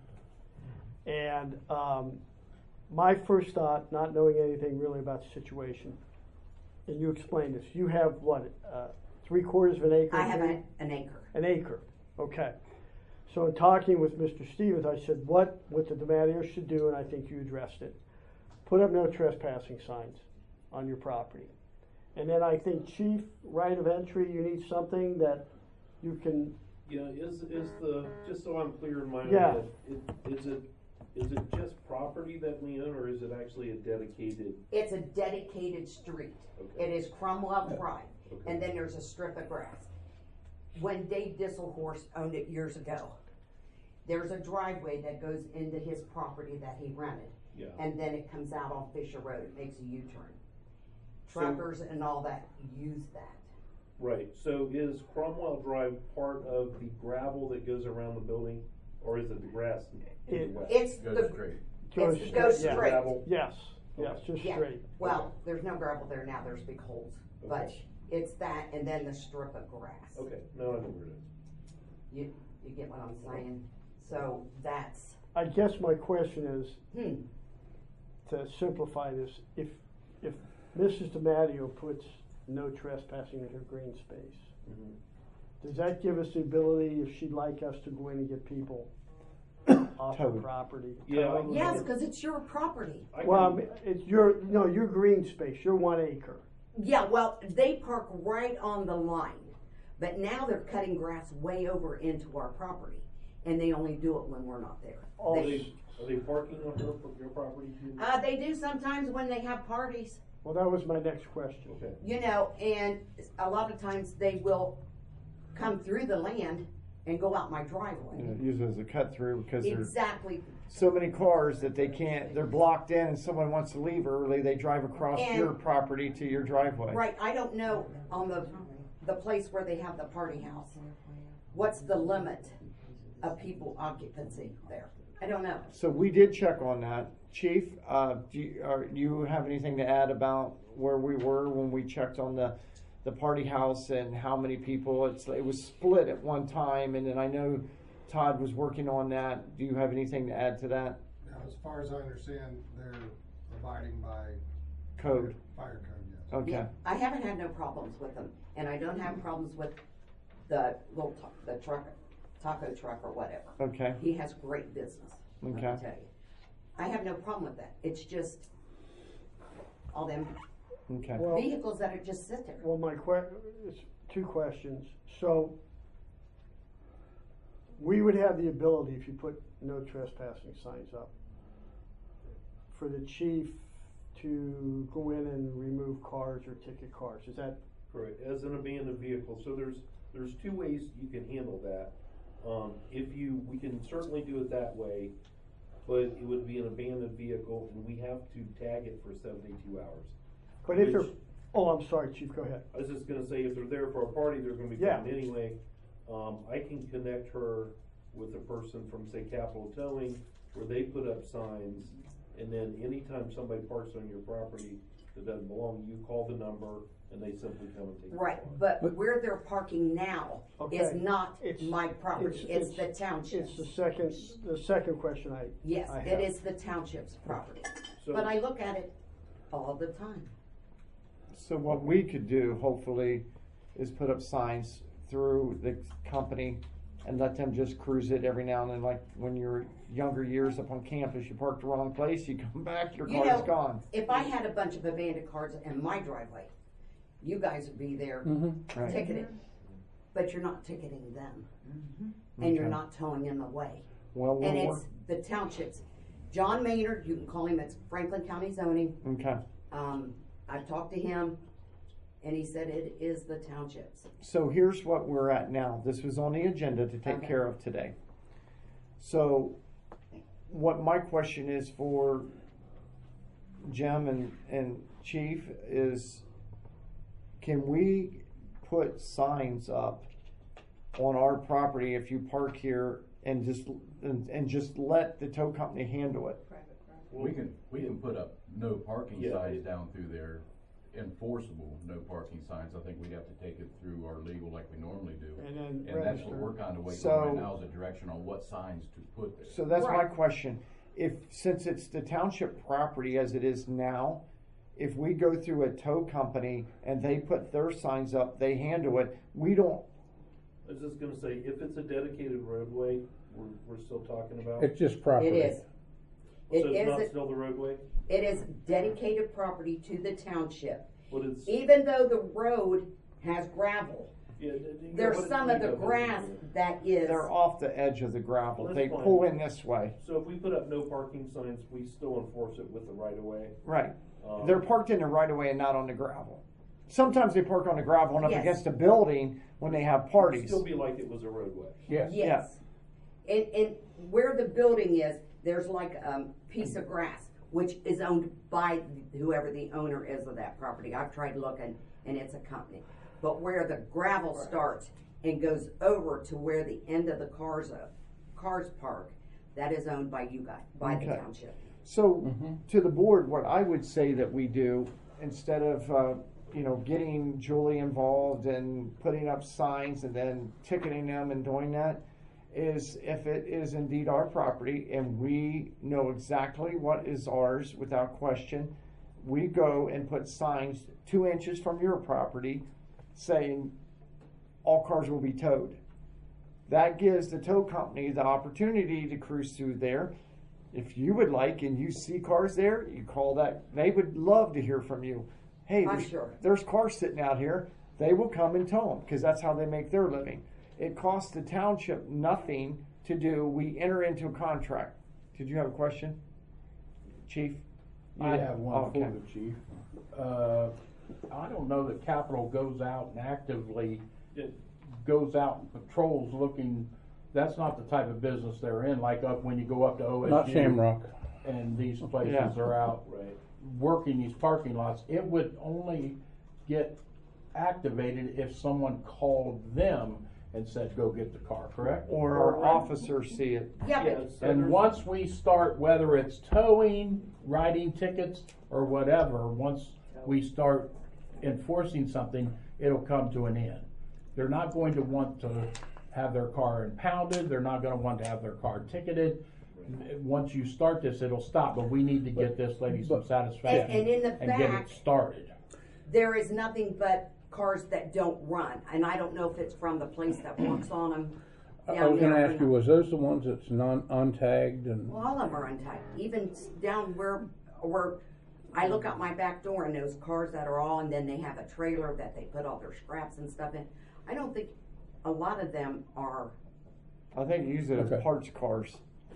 And um, my first thought, not knowing anything really about the situation, and you explained this, you have what, uh, three quarters of an acre? I have here? an, an acre. An acre, okay. So in talking with Mister Stevens, I said, what, what the DiMatteo should do, and I think you addressed it, put up no trespassing signs on your property. And then I think chief, right of entry, you need something that you can, Yeah, is, is the, just so I'm clear in my Yeah. head, is, is it, is it just property that we own, or is it actually a dedicated? It's a dedicated street. Okay. It is Cromwell Drive, Okay. and then there's a strip of grass. When Dave Disselhorst owned it years ago, there's a driveway that goes into his property that he rented. Yeah. And then it comes out on Fisher Road, it makes a U-turn. So- Truckers and all that use that. Right, so is Cromwell Drive part of the gravel that goes around the building, or is it the grass to the It- west? It's Goes the, straight. goes it's, goes yeah. straight. Gravel? yes, yes, just Yeah, straight. well, there's no gravel there now, there's big holes. But Okay. it's that and then the strip of grass. Okay, now I know where it is. You, you get what I'm saying? So that's, I guess my question is, hmm, to simplify this, if, if Missus DiMatteo puts no trespassing in her green space, Mhm. does that give us the ability, if she'd like us to go in and get people off the Towed. property? Yeah, I- towed? yes, cause it's your property. I Well, I can- mean, it's your, no, your green space, your one acre. Yeah, well, they park right on the line, but now they're cutting grass way over into our property, and they only do it when we're not there. Oh, Are They- they, are they parking on your, your property too? Uh, they do sometimes when they have parties, Well, that was my next question. Okay, you know, and a lot of times they will come through the land and go out my driveway. Use it as a cut through because there's Exactly, so many cars that they can't, they're blocked in and someone wants to leave early, they drive across And- your property to your driveway. right, I don't know on the, the place where they have the party house, what's the limit of people occupancy there? I don't know. So we did check on that. Chief, uh, do you, are, you have anything to add about where we were when we checked on the, the party house and how many people? It's, it was split at one time, and then I know Todd was working on that. Do you have anything to add to that? Now, as far as I understand, they're abiding by Code. fire code, yes. Okay. Yeah, I haven't had no problems with them, and I don't have problems with the little, ta- the truck, taco truck or whatever. Okay. He has great business, let me Okay. tell you. I have no problem with that, it's just all them Okay. Well, vehicles that are just sit there. well, my que- it's two questions. So, we would have the ability, if you put no trespassing signs up, for the chief to go in and remove cars or ticket cars. Is that, correct, as an abandoned vehicle, so there's, there's two ways you can handle that. Um, if you, we can certainly do it that way. but it would be an abandoned vehicle, and we have to tag it for seventy-two hours. But if they're, Which- oh, I'm sorry, Chief, go ahead. I was just gonna say, if they're there for a party, they're gonna be Yeah. coming anyway. Um, I can connect her with a person from, say, Capital Towing, where they put up signs, and then anytime somebody parks on your property that doesn't belong, you call the number, and they simply come and take the Right, car. but where they're parking now is Okay. not It's- my property, it's the township's. It's the second, the second question I, Yes, I it have. is the township's property, So- but I look at it all the time. So what we could do, hopefully, is put up signs through the company and let them just cruise it every now and then, like when you're younger years up on campus, you parked the wrong place, you come back, your You car's know, gone. if I had a bunch of abandoned cars in my driveway, you guys would be there Mm-hmm. Right. ticketed, but you're not ticketing them, and you're Okay. not towing them away. Well, And we'll it's the townships. John Maynard, you can call him, it's Franklin County zoning. work, okay. Um, I've talked to him, and he said it is the townships. So here's what we're at now. This was on the agenda to take Okay. care of today. So what my question is for Jim and, and Chief is, can we put signs up on our property if you park here and just, and, and just let the tow company handle it? We can, we can put up no parking Yeah. signs down through there, enforceable no parking signs. I think we'd have to take it through our legal like we normally do. And then And that's what register. we're kinda waiting So- on right now, is a direction on what signs to put there. So that's my Right. question. If, since it's the township property as it is now, if we go through a tow company and they put their signs up, they handle it, we don't, I was just gonna say, if it's a dedicated roadway, we're, we're still talking about. It's just property. It is. It So it's not is, still the roadway, it is dedicated property to the township. but it's. Even though the road has gravel, Yeah, th- th- you know, there's what it- some you of the know, but- grass that is. they're off the edge of the gravel. Well, They that's fine. pull in this way. So if we put up no parking signs, we still enforce it with the right of way. Right. Um, They're parked in the right of way and not on the gravel. Sometimes they park on the gravel and up Yes. against a building when they have It'd parties. Still be like it was a roadway. Yes. Yes. And, and where the building is, there's like a piece of grass, which is owned by whoever the owner is of that property. I've tried looking, and it's a company. But where the gravel starts and goes over to where the end of the cars, uh, cars park, that is owned by you guys, by the Okay. township. So, Mhm. to the board, what I would say that we do, instead of, uh, you know, getting Julie involved and putting up signs and then ticketing them and doing that, is if it is indeed our property and we know exactly what is ours without question, we go and put signs two inches from your property saying all cars will be towed. That gives the tow company the opportunity to cruise through there. If you would like and you see cars there, you call that, they would love to hear from you. Hey, I'm there's, sure. there's cars sitting out here. They will come and tow them because that's how they make their living. It costs the township nothing to do. We enter into a contract. Did you have a question, Chief? I You- have one okay. for the chief. Uh, I don't know that Capital goes out and actively Yeah. goes out and patrols looking, that's not the type of business they're in, like up when you go up to O S U. Not Shamrock. And these places Yeah. are out Right. working these parking lots. It would only get activated if someone called them and said, go get the car, correct? Or our officers see it. Yeah, Yeah, but so And there's- once we start, whether it's towing, writing tickets, or whatever, once we start enforcing something, it'll come to an end. They're not going to want to have their car impounded, they're not gonna want to have their car ticketed. Once you start this, it'll stop, but we need to get this lady some satisfaction And- and in the and get back- it started. there is nothing but cars that don't run, and I don't know if it's from the place that works on them I down was gonna there. ask you, was those the ones that's non, untagged and? Well, all of them are untied, even s- down where, where I look out my back door and those cars that are all, and then they have a trailer that they put all their scraps and stuff in. I don't think a lot of them are I think you use it as Okay. parts cars.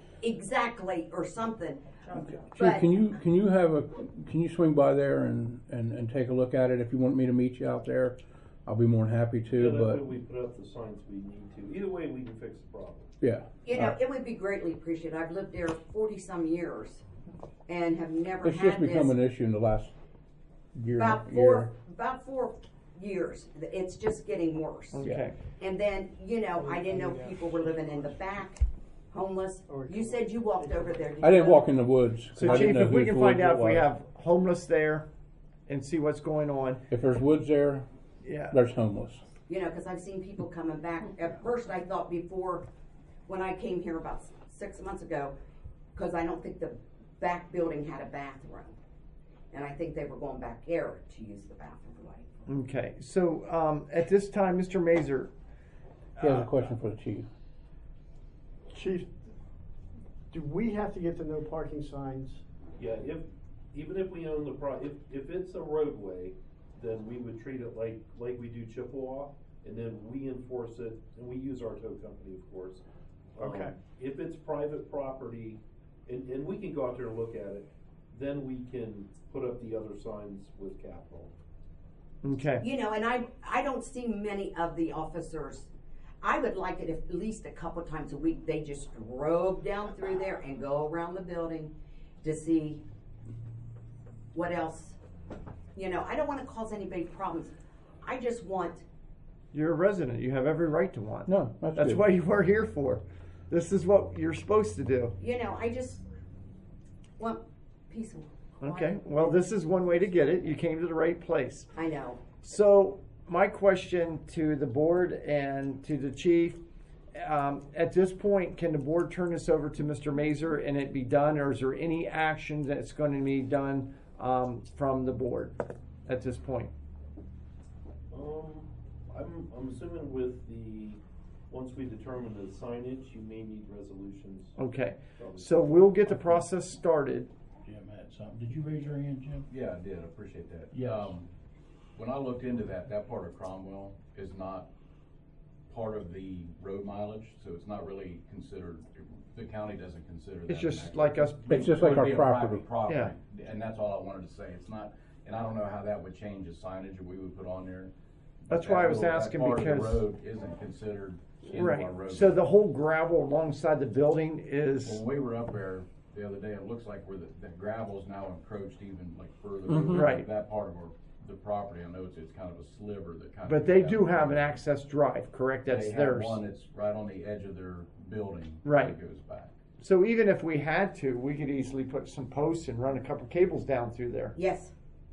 exactly or something. Chief, But- can you, can you have a, can you swing by there and, and, and take a look at it if you want me to meet you out there? I'll be more than happy Yeah, to, that but, way we put up the signs we need to. Either way, we can fix the problem. yeah. You know, it would be greatly appreciated. I've lived there forty-some years and have never It's had just become an this. issue in the last year, About year. four, about four years. It's just getting worse. Okay. And then, you know, I didn't know people were living in the back, homeless. You said you walked over there. I didn't you walk in the woods. So I didn't Chief, know if we whose can find woods out it if we was. have homeless there and see what's going on. If there's woods there, Yeah. there's homeless. You know, because I've seen people coming back. At first, I thought before, when I came here about six months ago, because I don't think the back building had a bathroom. And I think they were going back there to use the bathroom. Like, Okay, so um, at this time, Mister Mazer. He has uh, a question for the chief. Chief, do we have to get the no parking signs? Yeah, if, even if we own the pro, if, if it's a roadway, then we would treat it like, like we do Chippewa, and then we enforce it, and we use our tow company, of course. Um, Okay. If it's private property, and, and we can go out there and look at it, then we can put up the other signs with capital. Okay. You know, and I, I don't see many of the officers. I would like it if at least a couple times a week, they just drove down through there and go around the building to see what else. You know, I don't want to cause anybody problems. I just want, You're a resident. You have every right to want. No, that's That's good. what you are here for. This is what you're supposed to do. you know, I just want peaceful. Okay. Well, this is one way to get it. You came to the right place. I know. So my question to the board and to the chief, um, at this point, can the board turn this over to Mister Mazer and it be done, or is there any action that's going to be done um, from the board at this point? Um, I'm, I'm assuming with the, once we determine the signage, you may need resolutions. Okay. Probably. So we'll get the process started. Jim had something. Did you raise your hand, Jim? Yeah, I did, I appreciate that. Yes. Um, when I looked into that, that part of Cromwell is not part of the road mileage, so it's not really considered, the county doesn't consider that. It's an just actual- like us. It's just It like would our be a property. private property. Yeah. And that's all I wanted to say, it's not, and I don't know how that would change the signage that we would put on there. That's But why I that was little- that asking part of the because- road isn't considered in Right. our road. So the whole gravel alongside the building is, When we were up there the other day, it looks like where the, the gravel's now encroached even like further. Mhm. over Right. That part of our, the property, I know it's, it's kind of a sliver that kind of. but they goes do down. have an access drive, correct? That's They have theirs. one that's right on the edge of their building. Right. That goes back. So even if we had to, we could easily put some posts and run a couple cables down through there. Yes.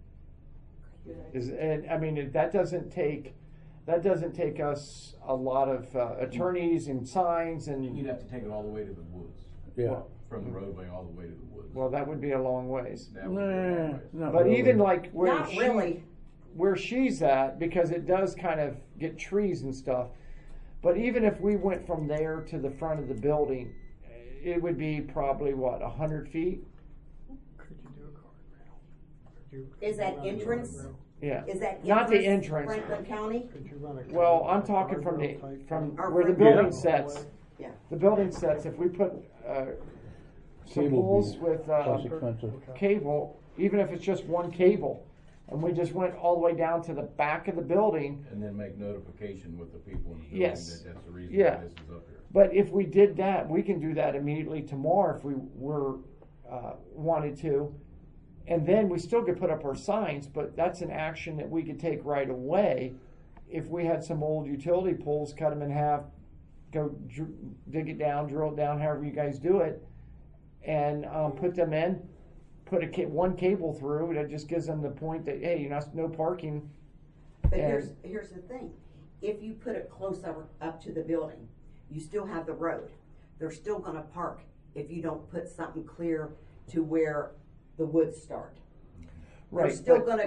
Is, and I mean, that doesn't take, that doesn't take us a lot of uh, attorneys and signs and. You'd have to take it all the way to the woods. Yeah. Well, From the roadway all the way to the woods. well, that would be a long ways. That would be a long Nah, ways. not But really. even like where Not she, really. where she's at, because it does kind of get trees and stuff. But even if we went from there to the front of the building, it would be probably what, a hundred feet? Could you do a guardrail? Could you- Is that could you run a entrance? guardrail? Yeah. Is that Not the entrance entrance. Franklin County? Could you run a? Well, I'm guardrail talking from the, type from Or where the Franklin. building Yeah. sets. Yeah. The building sets, if we put, uh, some Cable poles be with, uh, less expensive. cable, even if it's just one cable, and we just went all the way down to the back of the building. And then make notification with the people in the building Yes. that that's the reason Yeah. why this is up here. But if we did that, we can do that immediately tomorrow if we were, uh, wanted to. And then we still could put up our signs, but that's an action that we could take right away. If we had some old utility poles, cut them in half, go dr- dig it down, drill it down, however you guys do it, and um, put them in, put a ca- one cable through, that just gives them the point that, hey, you know, no parking. But And- here's, here's the thing. If you put it close up, up to the building, you still have the road. They're still gonna park if you don't put something clear to where the woods start. They're Right, still but- gonna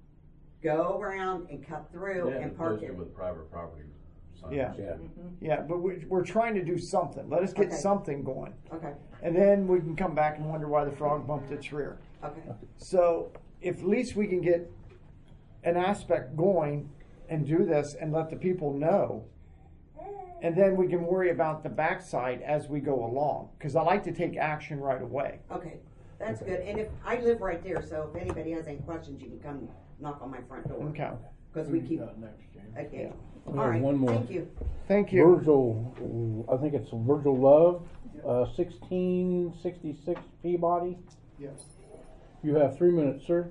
go around and cut through They have and to park post it. it with private property signs. Yeah. Yeah. Yeah, but we, we're trying to do something. Let us get Okay. something going. Okay, And then we can come back and wonder why the frog bumped its rear. okay. So if at least we can get an aspect going and do this and let the people know, and then we can worry about the backside as we go along. Because I like to take action right away. Okay, that's good. And if, I live right there, so if anybody has any questions, you can come knock on my front door. Okay. Cause we Who you keep, got next, James? okay, We all have right, one more. thank you. Thank you. Virgil, I think it's Virgil Love, uh, sixteen sixty-six Peabody. Yes. You have three minutes, sir.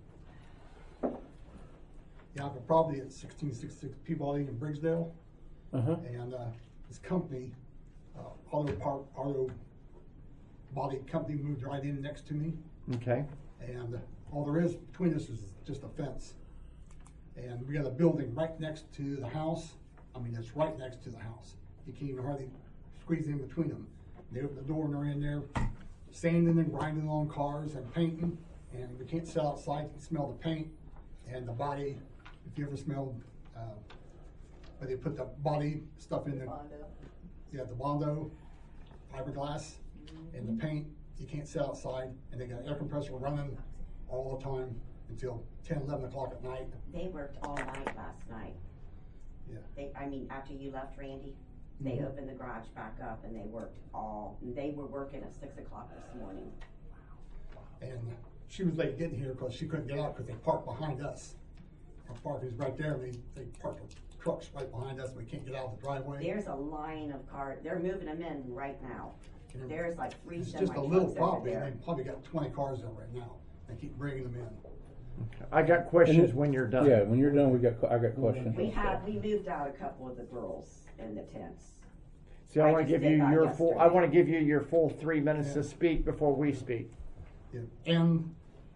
Yeah, I have a property at sixteen sixty-six Peabody in Briggsdale, Uh-huh. and, uh, this company, uh, auto part, auto body company moved right in next to me, Okay. and all there is between us is just a fence. And we got a building right next to the house. I mean, it's right next to the house. You can't even hardly squeeze in between them. They open the door and they're in there sanding and grinding on cars and painting. And we can't sit outside and smell the paint and the body. If you ever smelled, uh, where they put the body stuff in the, yeah, the Bondo, fiberglass, and the paint, you can't sit outside. And they got air compressor running all the time until ten, eleven o'clock at night. They worked all night last night. Yeah. They, I mean, after you left, Randy, they Mhm. opened the garage back up and they worked all, they were working at six o'clock this morning. And she was late getting here because she couldn't get out because they parked behind us. Our parking's right there, and they, they parked the trucks right behind us, and we can't get out of the driveway. There's a line of cars, they're moving them in right now. And There's like three It's semi just a trucks little over property, and there. they probably got twenty cars there right now. They keep bringing them in. I got questions when you're done. Yeah, when you're done, we got, I got questions. We have, we moved out a couple of the girls in the tents. See, I I wanna just give did you that your full, I yesterday. wanna give you your full three minutes to Yeah. speak before we speak. Yeah. And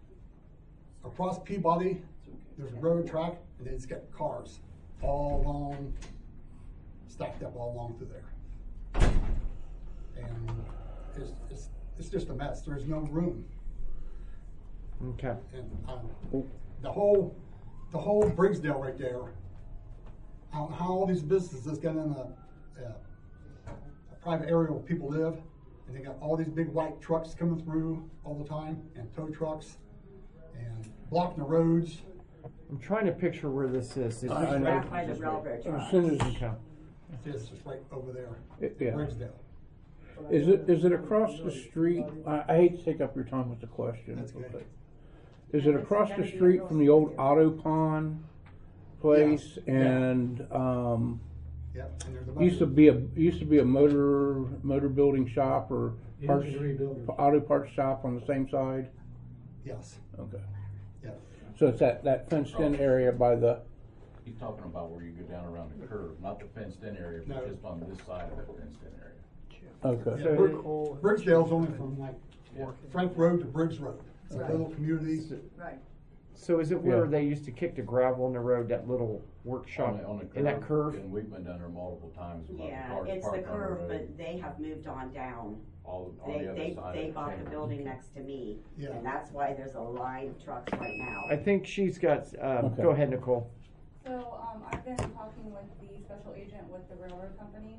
across Peabody, there's a railroad track, and then it's got cars all along, stacked up all along through there. And it's, it's, it's just a mess. There's no room. Okay. And, um, the whole, the whole Briggsdale right there, I don't know how all these businesses get in a, a, a private area where people live, and they got all these big white trucks coming through all the time, and tow trucks, and blocking the roads. I'm trying to picture where this is. Is I- I this- know. Back by the railroad As tracks. soon as, Okay. It's just right over there, It- yeah. Briggsdale. is it, is it across the street? I, I hate to take up your time with the question. That's okay. but Is it across the street from the old Auto Pawn place Yeah. and, um, Yep, and there's a used to bunch be a, used to be a motor, motor building shop or parts, Injury builders. auto parts shop on the same side? yes, Okay. yeah. So it's that, that fenced in area by the, He's talking about where you go down around the curve, not the fenced in area, No. but just on this side of the fenced in area. okay. Yeah, Brig- Briggsdale's only from like Frank Road to Briggs Road. It's a Right. little community. Right. So is it where Yeah. they used to kick the gravel in the road, that little workshop On the, on the curve. in that curve? And we've been down there multiple times. about the Yeah, cars it's the parked on curve, road, but they have moved on down. All, on They, the other they, side. they of bought the chamber. building next to me, Yeah. and that's why there's a line of trucks right now. I think she's got, um, Okay. go ahead, Nicole. So, um, I've been talking with the special agent with the railroad company.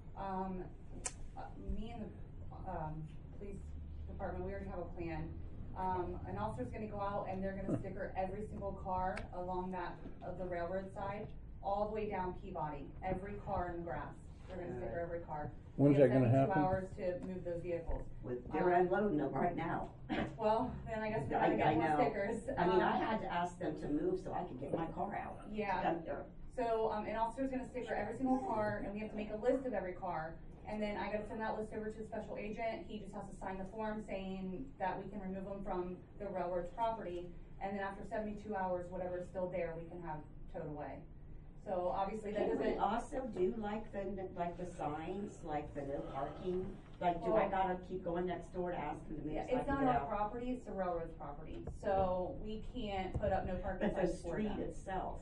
Um, uh, me and the, um, police department, we already have a plan. Um, an officer's gonna go out and they're gonna sticker every single car along that, of the railroad side, all the way down Peabody, every car in grass. They're gonna sticker every car. When's We have that gonna happen? seventy-two hours to move those vehicles. With, they're Um, unloading them right now. Well, then I guess we I, gotta I get more know. stickers. I mean, I Um, had to ask them to move so I could get my car out. Yeah. Dump there. So, um, an officer's gonna sticker every single car, and we have to make a list of every car. And then I gotta send that list over to the special agent, he just has to sign the form saying that we can remove them from the railroad's property. And then after seventy-two hours, whatever's still there, we can have towed away. So obviously that Can we doesn't, also do like the, like the signs, like the no parking? Like, do I Well- gotta keep going next door to ask them to move so yeah, I it's can not get our out? property, it's the railroad's property. So we can't put up no parking But the signs for street them. itself,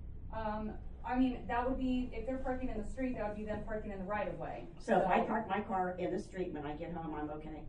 Um, I mean, that would be, if they're parking in the street, that would be them parking in the right of way. so if I park my car in the street when I get home, I'm okay?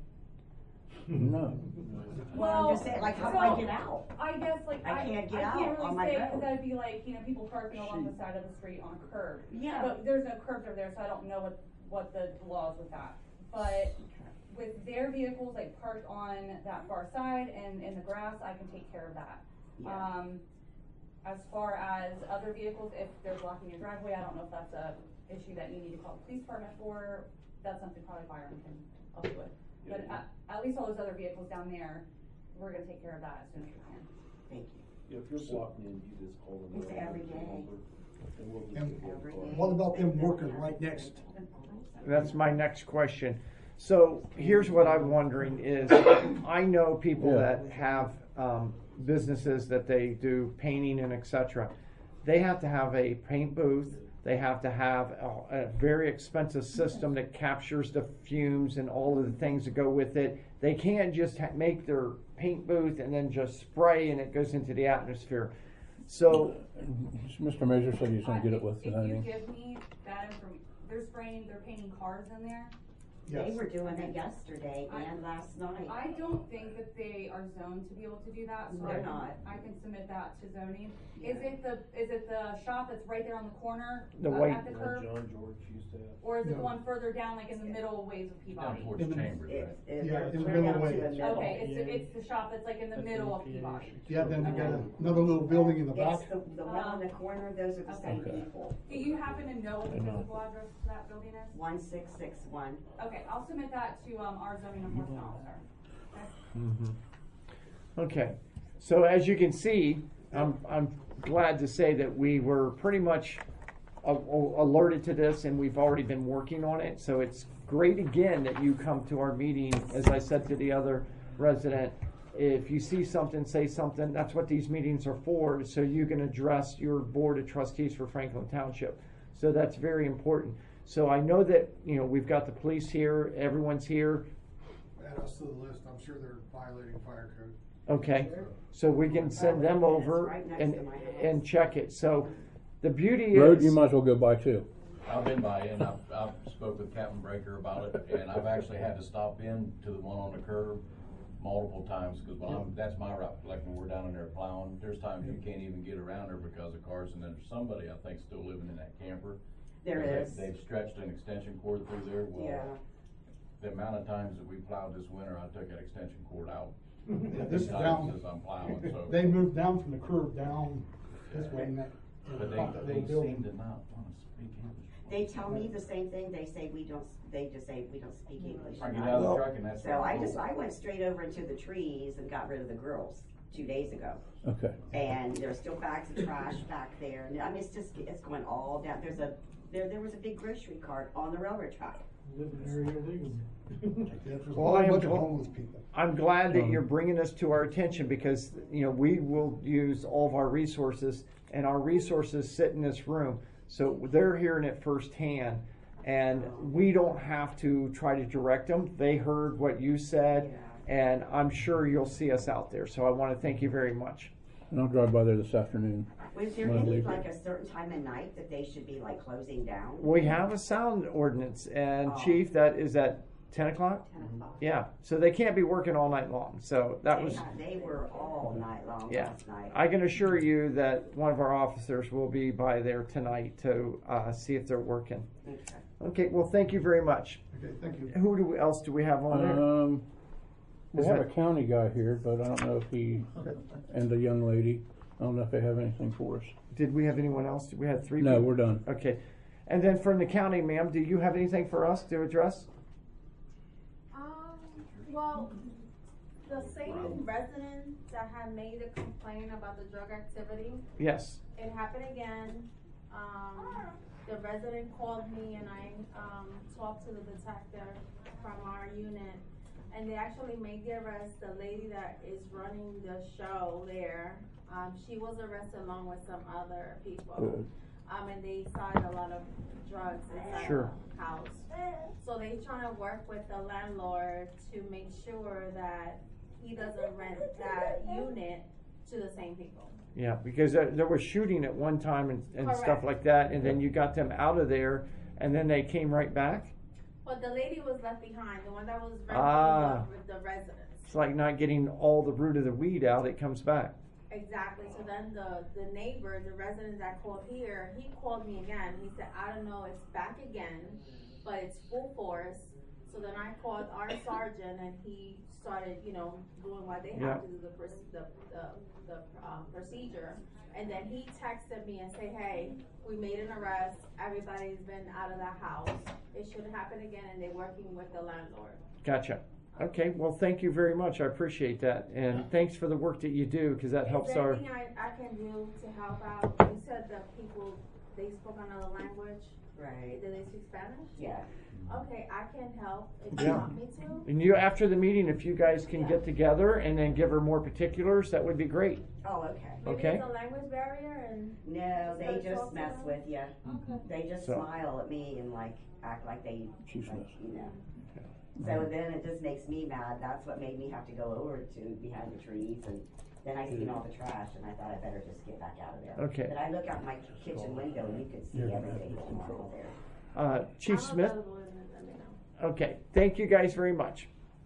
No. Well, I'm just saying, like, how do I so, get out? I guess like I I, can't get I can't out really on my say road. because that'd be like, you know, people parking along the side of the street on a curb. Yeah. But there's no curbs over there, so I don't know what what the law is with that. But with their vehicles like parked on that far side and in the grass, I can take care of that. Yeah. Um, as far as other vehicles, if they're blocking your driveway, I don't know if that's a issue that you need to call the police department for. That's something probably firemen can help you with. But at, at least all those other vehicles down there, we're gonna take care of that as soon as we can. Thank you. If you're blocking in, you just call them. It's every day. And we'll just And get the car. what about them working right next? That's my next question. So here's what I'm wondering is, I know people Yeah. that have um, businesses that they do painting and et cetera. They have to have a paint booth. They have to have a, a very expensive system that captures the fumes and all of the things that go with it. They can't just ha- make their paint booth and then just spray and it goes into the atmosphere. So, Mister Mazur said he's gonna get it with If the you honey. give me that information, they're spraying, they're painting cars in there. They were doing it yesterday I- and last night. I don't think that they are zoned to be able to do that, so I They're can, not. I can submit that to zoning. Is it the, is it the shop that's right there on the corner? The uh, white- At the Uh, curb? John George used to have. Or is it the No. one further down, like in the middle ways of Down Peabody? towards In the- Chambers, right? It's, it's, Yeah, it's in the right middle down to way. the middle. Okay, it's, the- it's the shop that's like in the middle of Peabody. Yeah, then you got another little building in the back. It's the, the one on the corner, those are the same Okay. people. Do you happen to know what the I know. physical address to that building is? One six six one. Okay, I'll submit that to, um, our zoning enforcement officer. Okay? mhm. Okay, so as you can see, I'm, I'm glad to say that we were pretty much a- a- alerted to this and we've already been working on it. So it's great again that you come to our meeting. As I said to the other resident, if you see something, say something. That's what these meetings are for, so you can address your board of trustees for Franklin Township. So that's very important. So I know that, you know, we've got the police here, everyone's here. Add us to the list, I'm sure they're violating fire code. Okay, so we can send them over and, and check it. So the beauty Road, you is, might as well go by too. I've been by and I've, I've spoke with Captain Breaker about it, and I've actually had to stop in to the one on the curb multiple times, because when I'm, that's my route, like when we're down in there plowing, there's times you can't even get around there because of cars, and then there's somebody, I think, still living in that camper. There They- is. They've stretched an extension cord through there, Yeah. well, the amount of times that we plowed this winter, I took that extension cord out. Yeah, this is Times down. as I'm plowing, so. They moved down from the curb down this way and that. But caught that they, little they building. seem to not wanna speak English. They tell me the same thing, they say we don't, they just say we don't speak English. I get And out of the I- truck and that's. So I just, I went straight over into the trees and got rid of the girls two days ago. Okay. And there's still bags of trash back there, and I mean, it's just, it's going all down, there's a, there, there was a big grocery cart on the railroad track. Living there illegally. There's a Well, whole I am bunch of gl- homeless people. I'm glad that you're bringing this to our attention because, you know, we will use all of our resources and our resources sit in this room. So they're hearing it firsthand and we don't have to try to direct them. They heard what you said and I'm sure you'll see us out there. So I want to thank you very much. And I'll drive by there this afternoon. Was there when I any, leave like here. a certain time of night that they should be like closing down? We have a sound ordinance and Oh. Chief, that is at ten o'clock? Ten o'clock. Yeah, so they can't be working all night long. So that They was. had- They were all night long Yeah, last night. I can assure you that one of our officers will be by there tonight to uh, see if they're working. Okay. Okay, well, thank you very much. Okay, thank you. Who do we, else do we have on there? Um, we Is have a that- county guy here, but I don't know if he, and a young lady, I don't know if they have anything for us. Did we have anyone else? We had three. No, people? we're done. Okay, and then from the county, ma'am, do you have anything for us to address? Um, well, the same resident that had made a complaint about the drug activity, Yes. it happened again. Um, the resident called me and I, um, talked to the detective from our unit. And they actually made the arrest, the lady that is running the show there, um, she was arrested along with some other people. Good. Um, and they cited a lot of drugs inside Sure. the house. So they trying to work with the landlord to make sure that he doesn't rent that unit to the same people. Yeah, because there, there was shooting at one time and, and stuff Correct. like that, and then you got them out of there, and then they came right back. But the lady was left behind, the one that was renting Ah. the, the residence. It's like not getting all the root of the weed out; it comes back. Exactly. So then the, the neighbor, the resident that called here, he called me again. He said, I don't know, it's back again, but it's full force. So then I called our sergeant and he started, you know, doing what they have Yeah. to do, the, pr- the, the, the um, procedure. And then he texted me and said, hey, we made an arrest. Everybody's been out of the house. It shouldn't happen again and they're working with the landlord. Gotcha. Okay, well, thank you very much. I appreciate that. And thanks for the work that you do, because that helps our. Is there anything I, I can do to help out? You said that people, they spoke another language. Right. Do they speak Spanish? Yeah. Okay, I can help if you Yeah. want me to. And you, after the meeting, if you guys can Yeah. get together and then give her more particulars, that would be great. Oh, okay. Maybe Okay. there's a language barrier and. No, they gotta just talk to mess them? with you. Okay. They just So- smile at me and like act like they, She's like, messing. you know. So then it just makes me mad. That's what made me have to go over to behind the trees, and then I seen all the trash, and I thought I better just get back out of there. Okay. But I look out my kitchen window, and you could see everything going on over there. Uh, Chief I'm Smith? available and let me know. Okay, thank you guys very much.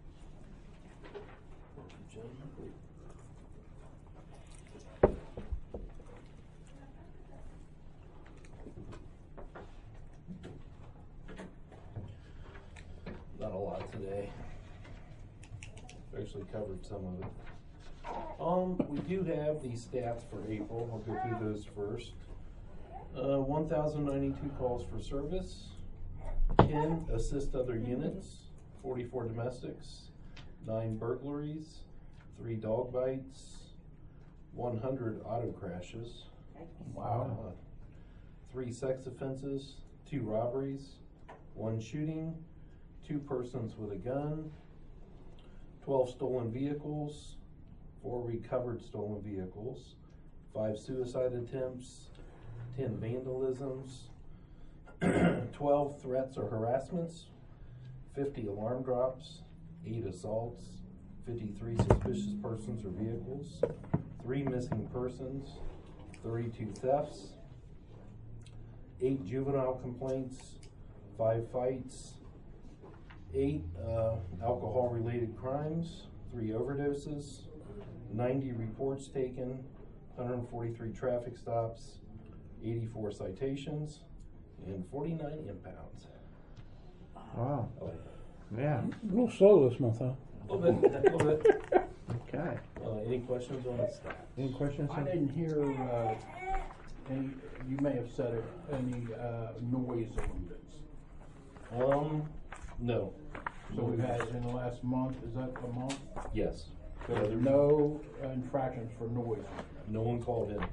Not a lot today. Actually covered some of it. Um, we do have the stats for April. I'll go through those first. Uh, one thousand ninety-two calls for service, ten assist other units, forty-four domestics, nine burglaries, three dog bites, one hundred auto crashes. Wow. Uh, three sex offenses, two robberies, one shooting, two persons with a gun, twelve stolen vehicles, four recovered stolen vehicles, five suicide attempts, ten vandalisms, twelve threats or harassments, fifty alarm drops, eight assaults, fifty-three suspicious persons or vehicles, three missing persons, thirty-two thefts, eight juvenile complaints, five fights, eight uh, alcohol-related crimes, three overdoses, ninety reports taken, one hundred forty-three traffic stops, eighty-four citations, and forty-nine impounds. Wow. Oh, Yeah. A little slow this month, huh? a little bit, a little bit. Okay. Uh, any questions on the stats? Any questions? I didn't hear, uh, any, you may have said it, any, uh, noise ordinance. Um, no. So we've had in the last month, is that a month? Yes. So Yeah, there- no infractions for noise. No one called in.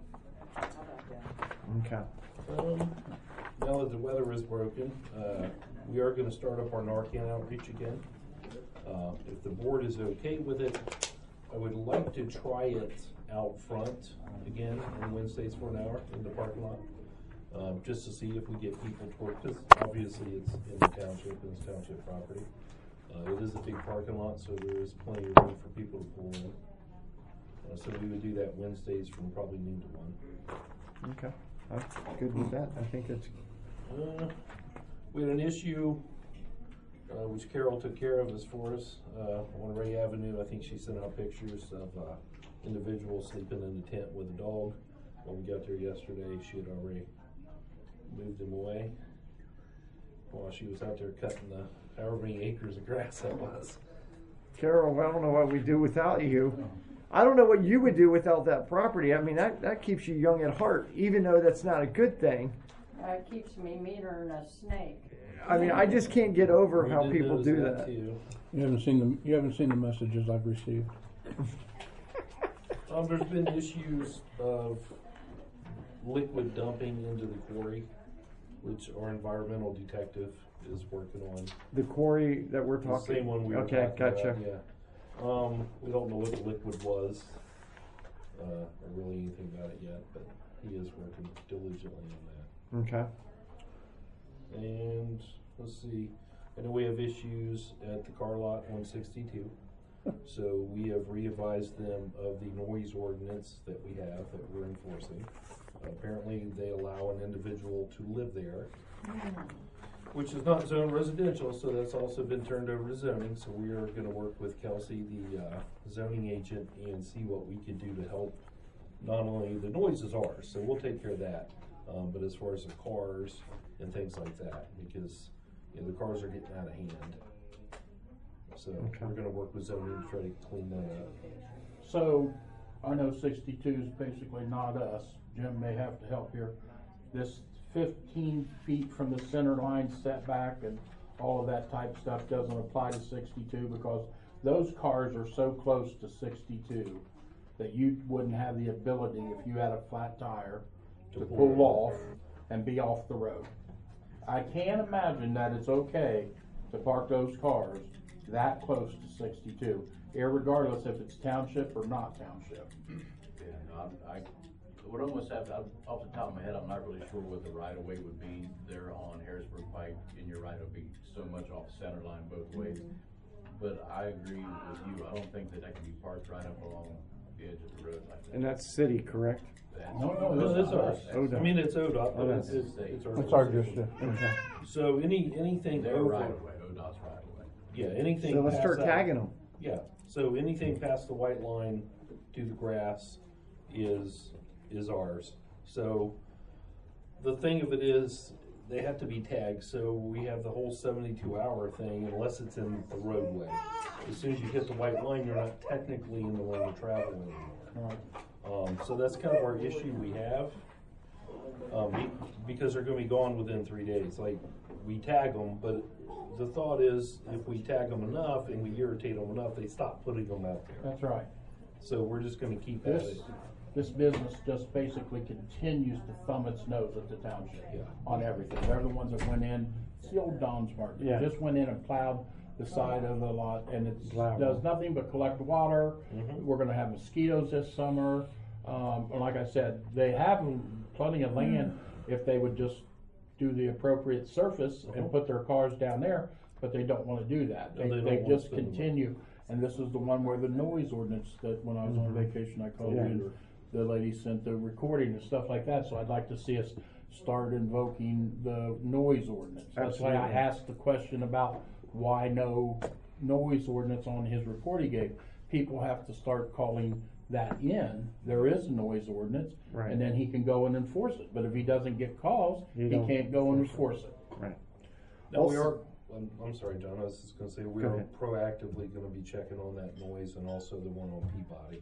Okay. Um, now that the weather is broken, uh, we are gonna start up our Narcan outreach again. Uh, if the board is okay with it, I would like to try it out front again on Wednesdays for an hour in the parking lot. Um, just to see if we get people toward, because obviously it's in the township, and it's township property. Uh, it is a big parking lot, so there is plenty of room for people to pull in. Uh, so we would do that Wednesdays from probably noon to one. Okay. I'm good with that. I think it's. Uh, we had an issue, uh, which Carol took care of as for us, uh, on Ray Avenue. I think she sent out pictures of, uh, individuals sleeping in the tent with a dog. When we got there yesterday, she had already moved him away while she was out there cutting the however many acres of grass that was. Carol, I don't know what we'd do without you. I don't know what you would do without that property. I mean, that, that keeps you young at heart, even though that's not a good thing. That keeps me meaner than a snake. I mean, I just can't get over We how did people notice do that that. too. You haven't seen the, you haven't seen the messages I've received. Um, there's been issues of liquid dumping into the quarry, which our environmental detective is working on. The quarry that we're The talking. same one we were Okay, talking gotcha. about, yeah. Um, we don't know what the liquid was, uh, or really anything about it yet, but he is working diligently on that. Okay. And let's see, I know we have issues at the car lot one sixty-two. So we have re-advised them of the noise ordinance that we have that we're enforcing. Apparently they allow an individual to live there, which is not zoned residential, so that's also been turned over to zoning. So we are gonna work with Kelsey, the uh, zoning agent, and see what we can do to help. Not only the noise is ours, so we'll take care of that, um, but as far as the cars and things like that, because you know, the cars are getting out of hand. So Okay. we're gonna work with zoning to try to clean that up. So, I know sixty-two is basically not us, Jim may have to help here. This fifteen feet from the center line setback and all of that type of stuff doesn't apply to sixty-two because those cars are so close to sixty-two that you wouldn't have the ability, if you had a flat tire, to pull off and be off the road. I can't imagine that it's okay to park those cars that close to sixty-two, irregardless if it's township or not township. Yeah, no, I, I would almost have, I- off the top of my head, I'm not really sure what the right of way would be there on Harrisburg Pike, and you're right, it'll be so much off center line both ways. But I agree with you, I don't think that that can be parked right up along the edge of the road like that. And that's city, correct? No, no, this is ours. ODOT. I mean, it's O D O T, but Oh, it's, that's- it's, it's our. It's our district. Okay. So any, anything They're over. right of way, O D O T's right of way. Yeah, anything. So let's past start that- tagging them. Yeah, so anything past the white line to the grass is, is ours. So the thing of it is, they have to be tagged, so we have the whole seventy-two hour thing unless it's in the roadway. As soon as you hit the white line, you're not technically in the lane of travel anymore. Um, so that's kind of our issue we have, um, be- because they're gonna be gone within three days. Like, we tag them, but the thought is if we tag them enough and we irritate them enough, they stop putting them out there. That's right. So we're just gonna keep at This, it. this business just basically continues to thumb its nose at the township Yeah. on everything. They're the ones that went in, it's the old Don's Mart. They Yeah. just went in and plowed the side of the lot, and it Plowed. does nothing but collect water. Mhm. We're gonna have mosquitoes this summer. Um, and like I said, they have plenty of land if they would just do the appropriate surface and Mhm. put their cars down there, but they don't wanna do that. They, And they don't they wanna just spend the money. continue. And this is the one where the noise ordinance that when I was on vacation, I called you, Yeah. and the lady sent the recording and stuff like that, so I'd like to see us start invoking the noise ordinance. That's why I Absolutely. asked the question about why no noise ordinance on his report he gave. People have to start calling that in, there is a noise ordinance, Right. and then he can go and enforce it. But if he doesn't get calls, You he don't can't go and enforce enforce it. Right. Now, we Also- are, I'm, I'm sorry, John, I was just gonna say, we Go are ahead. proactively gonna be checking on that noise and also the one on Peabody.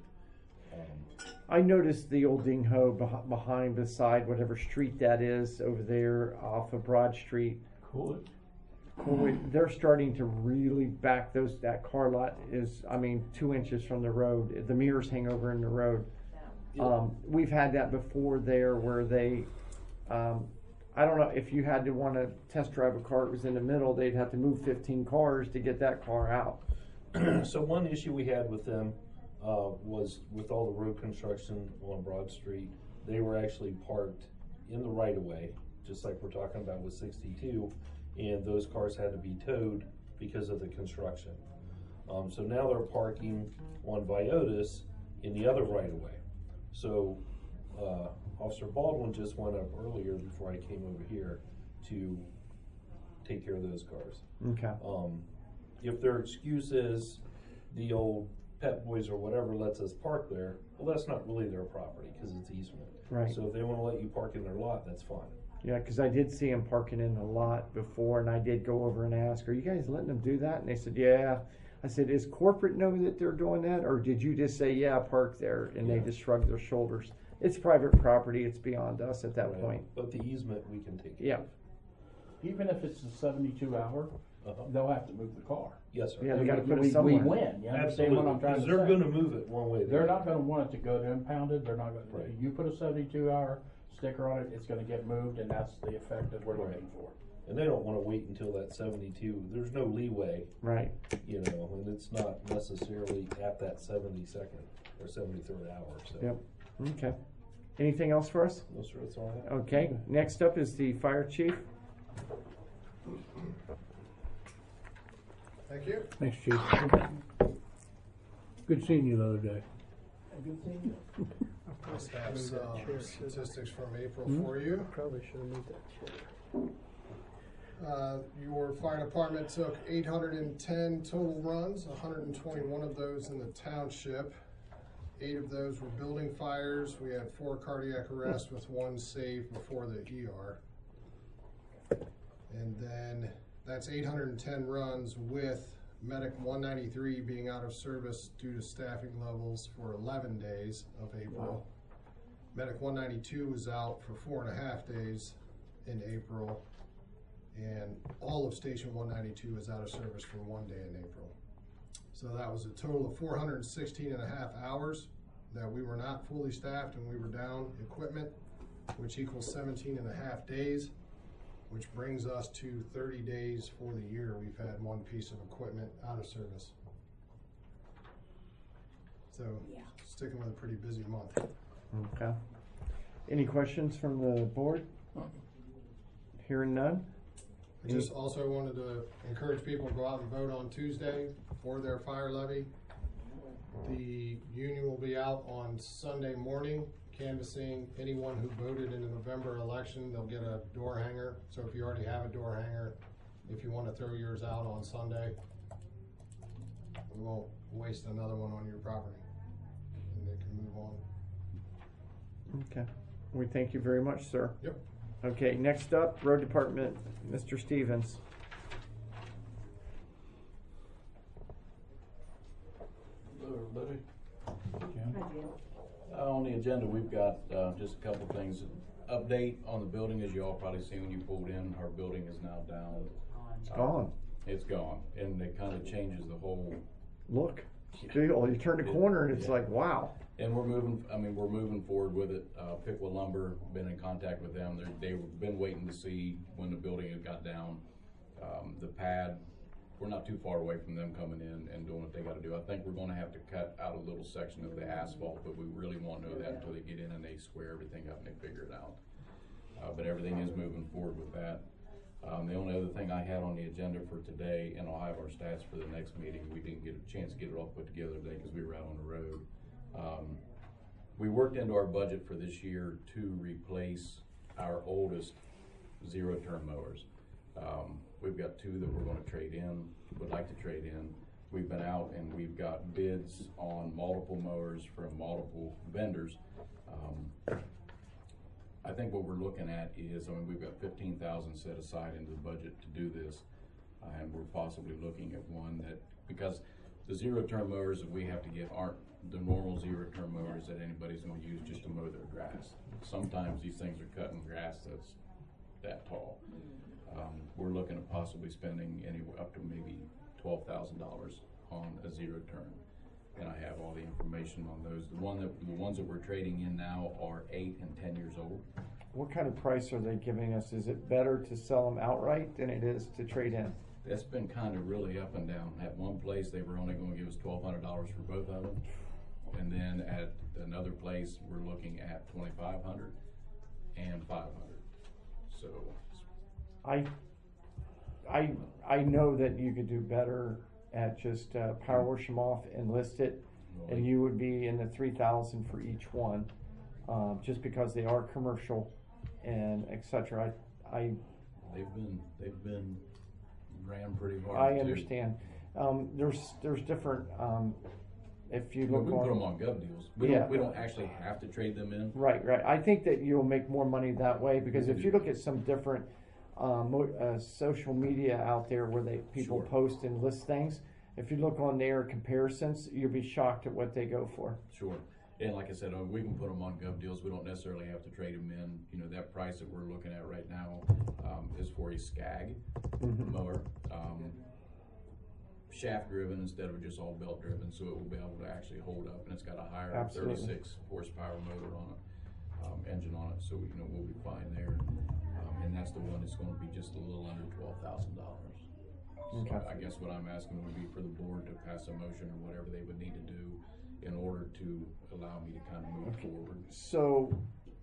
Um, I noticed the old ding ho beh- behind, beside whatever street that is over there off of Broad Street. Cool. Cool. They're starting to really back those, that car lot is, I mean, two inches from the road. The mirrors hang over in the road. Um, we've had that before there where they, um, I don't know, if you had to wanna test drive a car, it was in the middle, they'd have to move fifteen cars to get that car out. So one issue we had with them, uh, was with all the road construction on Broad Street, they were actually parked in the right of way, just like we're talking about with sixty-two, and those cars had to be towed because of the construction. Um, so now they're parking on Viotis in the other right of way. So, uh, Officer Baldwin just went up earlier before I came over here to take care of those cars. Okay. Um, if their excuse is the old Pet Boys or whatever lets us park there, well, that's not really their property because it's easement. Right. So if they want to let you park in their lot, that's fine. Yeah, cause I did see them parking in the lot before and I did go over and ask, are you guys letting them do that? And they said, yeah. I said, is corporate know that they're doing that? Or did you just say, yeah, park there? And they Yeah. just shrugged their shoulders. It's private property. It's beyond us at that Right. point. But the easement we can take care Yeah. of. Even if it's a seventy-two hour, Uh-huh. they'll have to move the car. Yes, sir. Yeah, they gotta put it We- somewhere. We win, you understand what I'm trying to say? Because they're gonna move it one way. or the They're other. not gonna want it to go to impounded, they're not gonna, Right. you put a seventy-two hour sticker on it, it's gonna get moved, and that's the effect that we're looking for. And they don't want to wait until that seventy-two. There's no leeway, Right. you know, and it's not necessarily at that seventy-second or seventy-third hour. So. Yep. Okay. Anything else for us? No, sir, that's all I have. Okay. Next up is the fire chief. Thank you. Thanks, Chief. Good seeing you the other day. Good seeing you. Just have some statistics from April Hmm? for you. Probably should have moved that chair. Uh, your fire department took eight hundred and ten total runs, one hundred and twenty-one of those in the township. Eight of those were building fires. We had four cardiac arrests with one saved before the E R. And then that's eight hundred and ten runs with Medic one ninety-three being out of service due to staffing levels for eleven days of April. Medic one ninety-two was out for four and a half days in April. and all of Station one ninety-two is out of service for one day in April. So that was a total of four hundred sixteen and a half hours that we were not fully staffed and we were down equipment, which equals seventeen and a half days, which brings us to thirty days for the year we've had one piece of equipment out of service. So, yeah. Sticking with a pretty busy month. Okay. Any questions from the board? Hearing none? I just also wanted to encourage people to go out and vote on Tuesday for their fire levy. The union will be out on Sunday morning canvassing anyone who voted in the November election. They'll get a door hanger. So if you already have a door hanger, if you want to throw yours out on Sunday, we won't waste another one on your property and they can move on. Okay. We thank you very much, sir. Yep. Okay, next up, Road Department, Mister Stevens. Hello, everybody. Uh, on the agenda, we've got uh, just a couple things. Update on the building, as you all probably seen when you pulled in, our building is now down. It's gone. It's gone, and it kind of changes the whole look. Feel. You turn the corner and it's yeah. like, wow. And we're moving, I mean, we're moving forward with it. Uh, Pickwa Lumber, been in contact with them. They're, they've been waiting to see when the building had got down. Um, the pad, we're not too far away from them coming in and doing what they gotta do. I think we're gonna have to cut out a little section of the asphalt, but we really won't know that until they get in and they square everything up and they figure it out. Uh, but everything is moving forward with that. Um, the only other thing I had on the agenda for today, and I'll have our stats for the next meeting, we didn't get a chance to get it all put together today because we were out on the road. Um, we worked into our budget for this year to replace our oldest zero-turn mowers. Um, we've got two that we're going to trade in, would like to trade in. We've been out and we've got bids on multiple mowers from multiple vendors. Um, I think what we're looking at is, I mean, we've got fifteen thousand set aside into the budget to do this, uh, and we're possibly looking at one that, because the zero-turn mowers that we have to get aren't the normal zero-turn mowers that anybody's going to use just to mow their grass. Sometimes these things are cutting grass that's that tall. Um, we're looking at possibly spending anywhere up to maybe twelve thousand dollars on a zero-turn. And I have all the information on those. The one that the ones that we're trading in now are eight and ten years old. What kind of price are they giving us? Is it better to sell them outright than it is to trade in? That's been kind of really up and down. At one place, they were only going to give us twelve hundred dollars for both of them, and then at another place, we're looking at twenty-five hundred and five hundred. So, I, I, I know that you could do better at just uh, power wash them off and list it, and you would be in the three thousand for each one, um, just because they are commercial and et cetera. I, I they've been they've been ran pretty hard. I too. understand. Um, there's there's different. Um, if you Well, look we can on, put them on gov deals. We yeah. don't we don't actually have to trade them in. Right, right. I think that you'll make more money that way, because if you look at some different um, mo- uh, social media out there where they people Sure. post and list things, if you look on their comparisons, you'll be shocked at what they go for. Sure. And like I said, uh, we can put them on gov deals. We don't necessarily have to trade them in. You know, that price that we're looking at right now um, is for a Skag Mhm. mower, um, shaft driven instead of just all belt driven, so it will be able to actually hold up, and it's got a higher Absolutely. thirty-six horsepower motor on it, um, engine on it, so you know we'll be fine there. Um, and that's the one that's going to be just a little under twelve thousand dollars. Okay. So I guess what I'm asking would be for the board to pass a motion or whatever they would need to do in order to allow me to kind of move Okay. forward. So,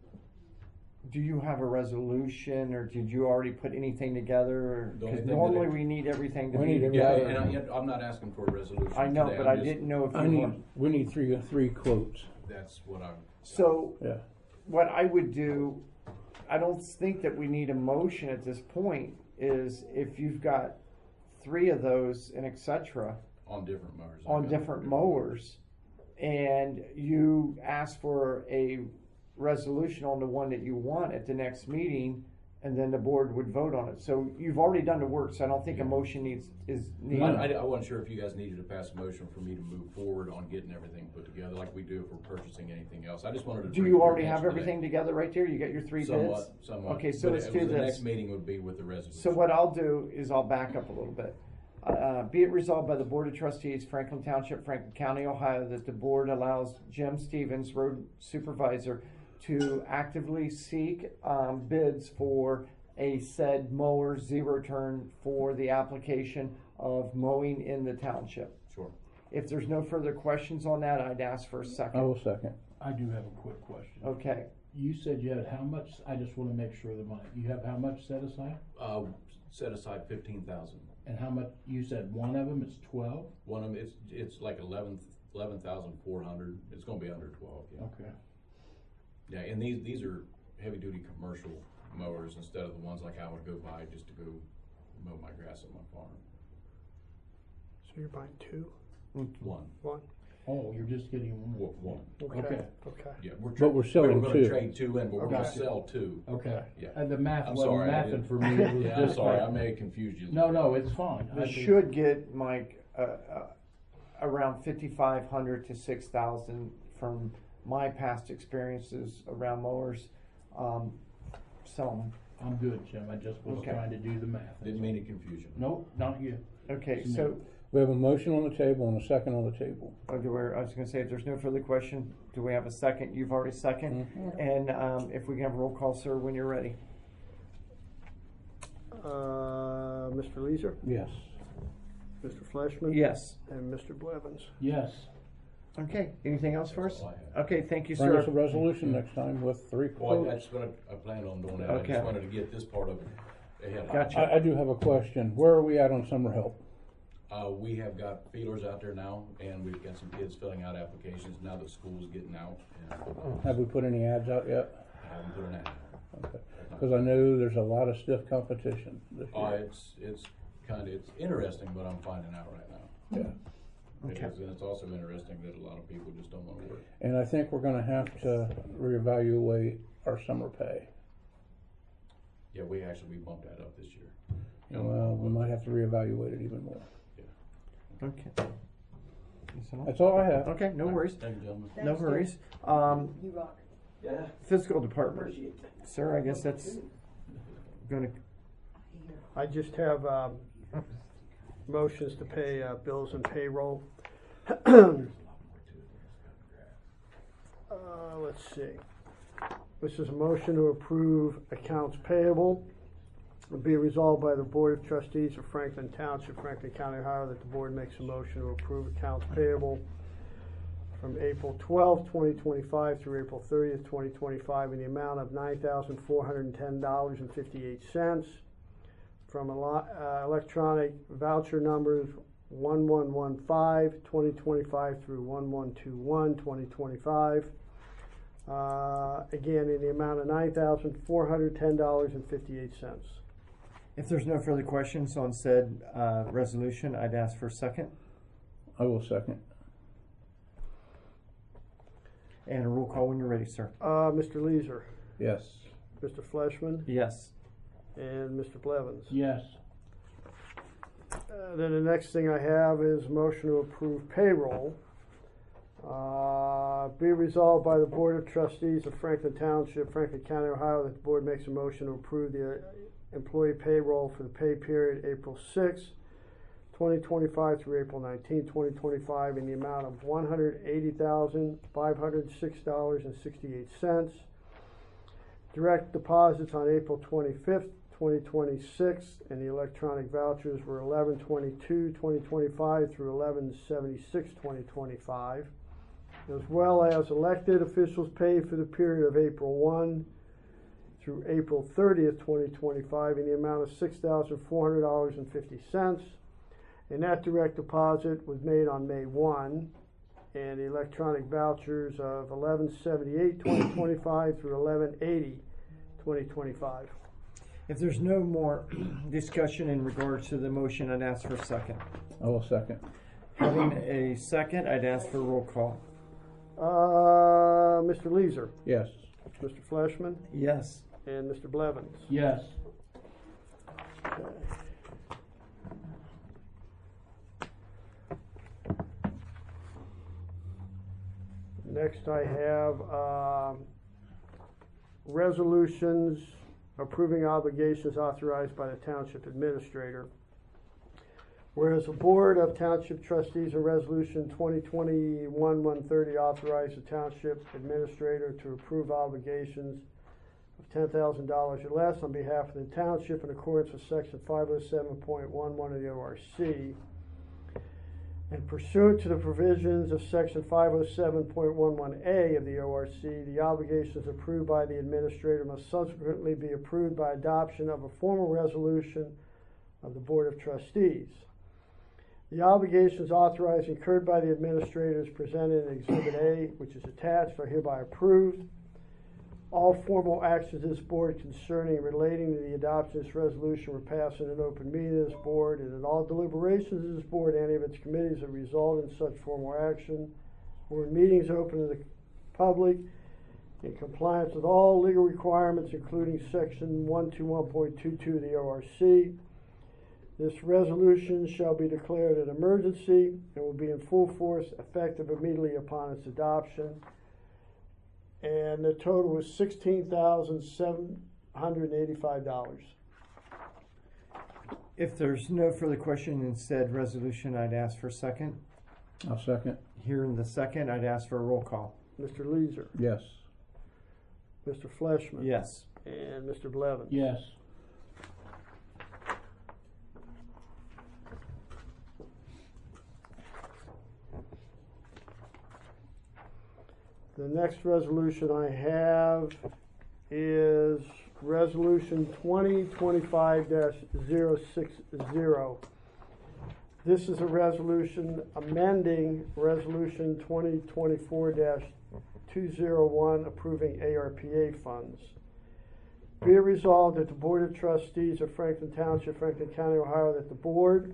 do you have a resolution, or did you already put anything together? The only Because thing normally that I- we need everything to We be need Yeah, together. and I, and I'm not asking for a resolution I know, today. but I'm I just- didn't know if I you need, want. we need three, three quotes. That's what I'm. So, Yeah. what I would do, I don't think that we need a motion at this point, is if you've got three of those and et cetera On different mowers. on I've got different mowers, and you ask for a resolution on the one that you want at the next meeting, and then the board would vote on it. So you've already done the work, so I don't think a motion needs, is needed. I, I, I wasn't sure if you guys needed to pass a motion for me to move forward on getting everything put together like we do if we're purchasing anything else. I just wanted to. Do bring you your already have attention to everything that. together right there? You got your three Somewhat, bids? somewhat. Okay, so But let's it do was- this. The next meeting would be with the resolution. So what I'll do is I'll back up a little bit. Uh, be it resolved by the Board of Trustees, Franklin Township, Franklin County, Ohio, that the board allows Jim Stevens, road supervisor, to actively seek um, bids for a said mower zero turn for the application of mowing in the township. Sure. If there's no further questions on that, I'd ask for a second. I will second. I do have a quick question. Okay. You said you had how much, I just wanna make sure the money, you have how much set aside? Uh, set aside fifteen thousand. And how much, you said one of them is twelve? One of them, it's, it's like eleven, eleven thousand four hundred. It's gonna be under twelve, yeah. Okay. Yeah, and these, these are heavy-duty commercial mowers instead of the ones like I would go buy just to go mow my grass on my farm. So you're buying two? One. One? Oh, you're just getting one? One. Okay. Okay. Yeah, we're. But we're selling we were gonna two. trade two in, but we're gonna Okay. sell two. Okay. Yeah. And the math I'm wasn't sorry, I mathing didn't- for me, it was Yeah, I'm just sorry, like- I may have confused you. No, no, it's fine. I This think- should get, Mike, uh, uh, around fifty-five hundred to six thousand from my past experiences around mowers. Um, so, I'm good, Jim, I just was Okay. trying to do the math. Didn't mean to confuse you. Nope, not you. okay, It's so, We have a motion on the table and a second on the table. uh, do we, I was gonna say, if there's no further question, do we have a second? You've already second. Mhm. And, um, if we can have a roll call, sir, when you're ready. Uh, Mister Leeser, Yes. Mister Fleshman? Yes. And Mister Blevins? Yes. Okay, anything else for us? That's all I have. Okay, thank you, Bring us a sir. resolution next time with three Well, I- I quotes. just wanted, I planned on doing that. I Okay. just wanted to get this part of it ahead. Gotcha. I, I do have a question. Where are we at on summer help? Uh, we have got feelers out there now, and we've got some kids filling out applications now that school's getting out. And Have we put any ads out yet? I haven't put an ad. Okay. Because I know there's a lot of stiff competition this Uh, year. it's, it's kind of, it's interesting, but I'm finding out right now. Yeah. It Okay. is, and it's also interesting that a lot of people just don't want to work. And I think we're gonna have to reevaluate our summer pay. Yeah, we actually, we bumped that up this year. Well, we might have to reevaluate it even more. Okay. That's all I have. Okay, no worries. Thank you, gentlemen. No worries. Um, You rock. yeah. Fiscal department. Sir, I guess that's gonna, I just have, um, motions to pay, uh, bills and payroll. Uh, let's see. This is a motion to approve accounts payable. Be resolved by the Board of Trustees of Franklin Township, Franklin County, Ohio, that the board makes a motion to approve accounts payable from April twelfth, twenty twenty-five through April thirtieth, twenty twenty-five in the amount of nine thousand four hundred and ten dollars and fifty-eight cents. From ele- uh, electronic voucher numbers one one one five, twenty twenty-five through one one two one, twenty twenty-five. Uh, again, in the amount of nine thousand four hundred ten dollars and fifty-eight cents. if there's no further questions on said, uh, resolution, I'd ask for a second. I will second. And a roll call when you're ready, sir. Uh, Mister Leeser, Yes. Mister Fleshman, Yes. and Mister Blevins. Yes. Uh, then the next thing I have is motion to approve payroll. Uh, be resolved by the Board of Trustees of Franklin Township, Franklin County, Ohio, that the board makes a motion to approve the uh, employee payroll for the pay period April sixth, twenty twenty-five through April nineteenth, twenty twenty-five in the amount of one hundred eighty thousand, five hundred six dollars and sixty-eight cents. Direct deposits on April twenty-fifth, twenty twenty-six, and the electronic vouchers were eleven twenty-two, twenty twenty-five through eleven seventy-six, twenty twenty-five, as well as elected officials paid for the period of April first through April thirtieth, twenty twenty-five, in the amount of six thousand four hundred dollars and fifty cents. And that direct deposit was made on May first, and the electronic vouchers of eleven seventy-eight, twenty twenty-five through eleven eighty, twenty twenty-five. If there's no more discussion in regards to the motion, I'd ask for a second. I will second. Having a second, I'd ask for a roll call. Uh, Mister Leeser, Yes. Mister Fleshman, Yes. and Mister Blevins. Yes. Okay. Next I have, um, resolutions approving obligations authorized by the Township Administrator. Whereas the Board of Township Trustees in Resolution twenty twenty-one one thirty authorized the Township Administrator to approve obligations of ten thousand dollars or less on behalf of the Township in accordance with Section five oh seven point one one of the O R C. And pursuant to the provisions of Section five oh seven point one one A of the O R C, the obligations approved by the Administrator must subsequently be approved by adoption of a formal resolution of the Board of Trustees. The obligations authorized incurred by the Administrator as presented in Exhibit A, which is attached, are hereby approved. All formal actions of this Board concerning and relating to the adoption of this resolution were passed in an open meeting of this Board, and in all deliberations of this Board, any of its committees that result in such formal action were in meetings open to the public in compliance with all legal requirements, including Section one twenty-one point two two of the O R C. This resolution shall be declared an emergency and will be in full force effective immediately upon its adoption. And the total was sixteen thousand seven hundred eighty-five dollars. If there's no further question in said resolution, I'd ask for a second. I'll second. Here in the second, I'd ask for a roll call. Mister Leeser. Yes. Mister Fleshman. Yes. And Mister Blevins. Yes. The next resolution I have is Resolution twenty twenty-five dash zero six zero. This is a resolution amending Resolution twenty twenty-four dash two oh one approving A R P A funds. Be it resolved that the Board of Trustees of Franklin Township, Franklin County, Ohio, that the Board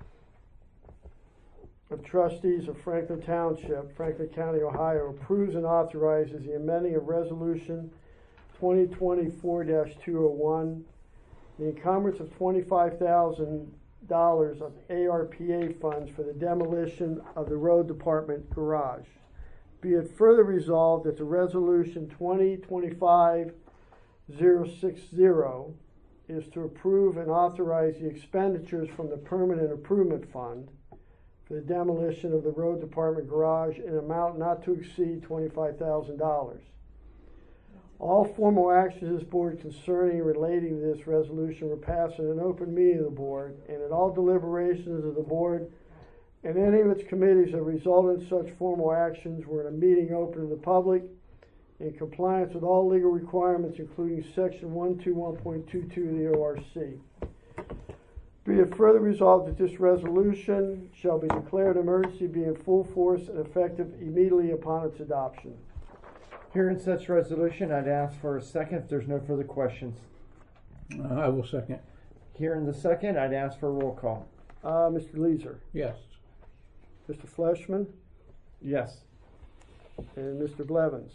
of Trustees of Franklin Township, Franklin County, Ohio, approves and authorizes the amending of Resolution twenty twenty-four dash two oh one, the encumbrance of twenty-five thousand dollars of A R P A funds for the demolition of the road department garage. Be it further resolved that the Resolution twenty twenty-five dash zero six zero is to approve and authorize the expenditures from the Permanent Improvement Fund for the demolition of the road department garage in an amount not to exceed twenty-five thousand dollars. All formal actions of this Board concerning and relating to this resolution were passed in an open meeting of the Board, and in all deliberations of the Board and any of its committees that resulted in such formal actions were in a meeting open to the public in compliance with all legal requirements, including Section one twenty-one point two two of the O R C. Be it further resolved that this resolution shall be declared an emergency, be in full force and effective immediately upon its adoption. Here in such resolution, I'd ask for a second if there's no further questions. Uh, I will second. Here in the second, I'd ask for a roll call. Uh, Mister Leeser. Yes. Mister Fleshman. Yes. And Mister Blevins.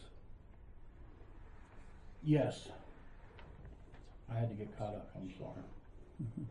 Yes. I had to get caught up, I'm sorry. Mm-hmm.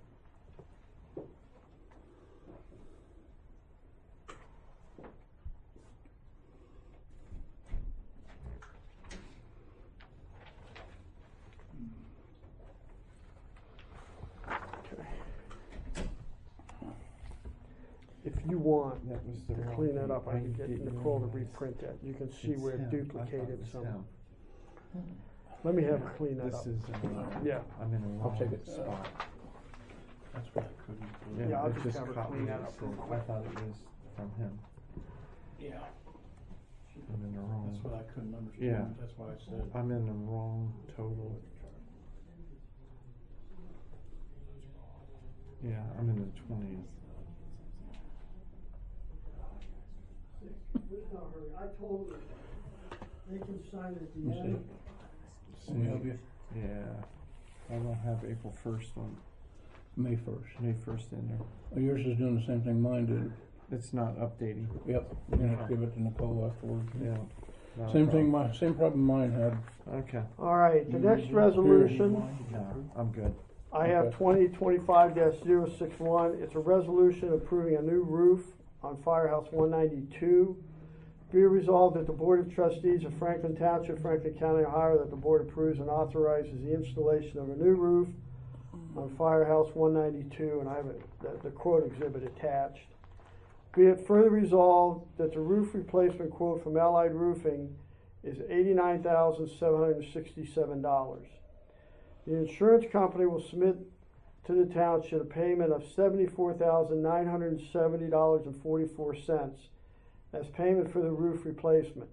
If you want That was the to wrong clean that thing. up, I I can get didn't Nicole to realize reprint that. You can see it's where him. it I thought it duplicated was some. him. Let me have her clean that This up. is, uh, Yeah. I'm in a I'll wrong take it. spot. That's what I couldn't. Yeah, Yeah, I'll it just have her caught clean me. that up So real I quick. thought it was from him. Yeah. I'm in the wrong. That's what I couldn't understand. Yeah. That's why I said. I'm in the wrong total. Yeah, I'm in the twentieth. I told them they can sign at You the end. Can we help you? Yeah, I don't have April first on, May first. May first in there. Oh, yours is doing the same thing mine did. It's not updating. Yep. We're gonna have to give it to Nicole afterwards. Yeah. Not a Same problem. thing, my, same problem mine had. Okay. All right, the You next need to- resolution, No, I'm good. I have Okay. twenty twenty-five 61 It's a resolution approving a new roof on Firehouse one ninety-two. Be it resolved that the Board of Trustees of Franklin Township, Franklin County, Ohio, that the board approves and authorizes the installation of a new roof on Firehouse one ninety-two, and I have it, the, the quote exhibit attached. Be it further resolved that the roof replacement quote from Allied Roofing is eighty-nine thousand seven hundred sixty-seven dollars. The insurance company will submit to the township a payment of seventy-four thousand nine hundred seventy dollars and forty-four cents as payment for the roof replacement.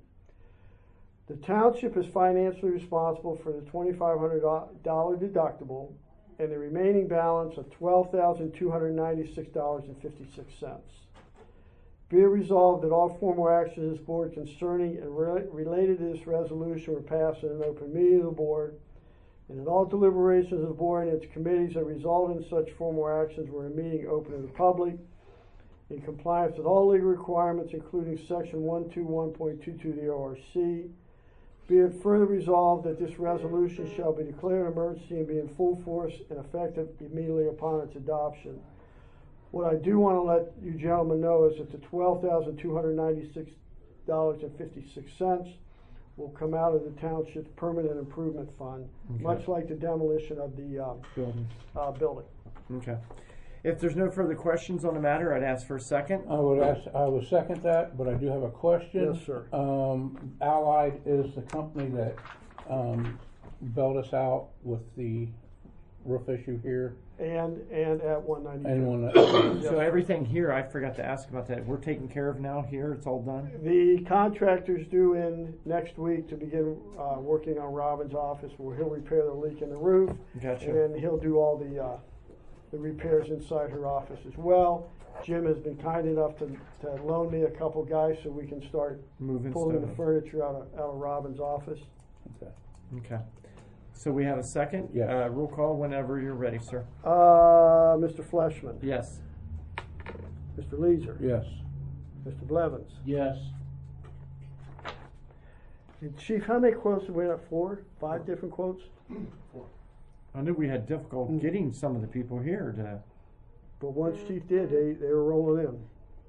The township is financially responsible for the twenty-five hundred dollars deductible and the remaining balance of twelve thousand two hundred ninety-six dollars and fifty-six cents. Be it resolved that all formal actions of this board concerning and re- related to this resolution were passed in an open meeting of the board, and that all deliberations of the board and its committees that result in such formal actions were in a meeting open to the public, in compliance with all legal requirements, including section one twenty-one point two two of the O R C. Be it further resolved that this resolution shall be declared an emergency and be in full force and effective immediately upon its adoption. What I do want to let you gentlemen know is that the twelve thousand two hundred ninety-six dollars and fifty-six cents will come out of the township's permanent improvement fund, Okay. much like the demolition of the uh, Building. uh, building. Okay. If there's no further questions on the matter, I'd ask for a second. I would ask, I would second that, but I do have a question. Yes, sir. Um, Allied is the company that, um, bailed us out with the roof issue here. And, and at one ninety-two. And one, So everything here, I forgot to ask about that. We're taken care of now here. It's all done. The contractor's due in next week to begin uh, working on Robin's office, where he'll repair the leak in the roof. Gotcha. And then he'll do all the, uh, the repairs inside her office as well. Jim has been kind enough to, to loan me a couple guys so we can start Moving pulling the stuff. furniture out of, out of Robin's office. Okay. Okay. So we have a second. Yes. Uh, roll call whenever you're ready, sir. Uh, Mister Fleshman. Yes. Mister Leeser. Yes. Mister Blevins. Yes. And Chief, how many quotes did we have? Four? Five different quotes? I knew we had difficulty getting some of the people here to. But once Chief did, they, they were rolling in.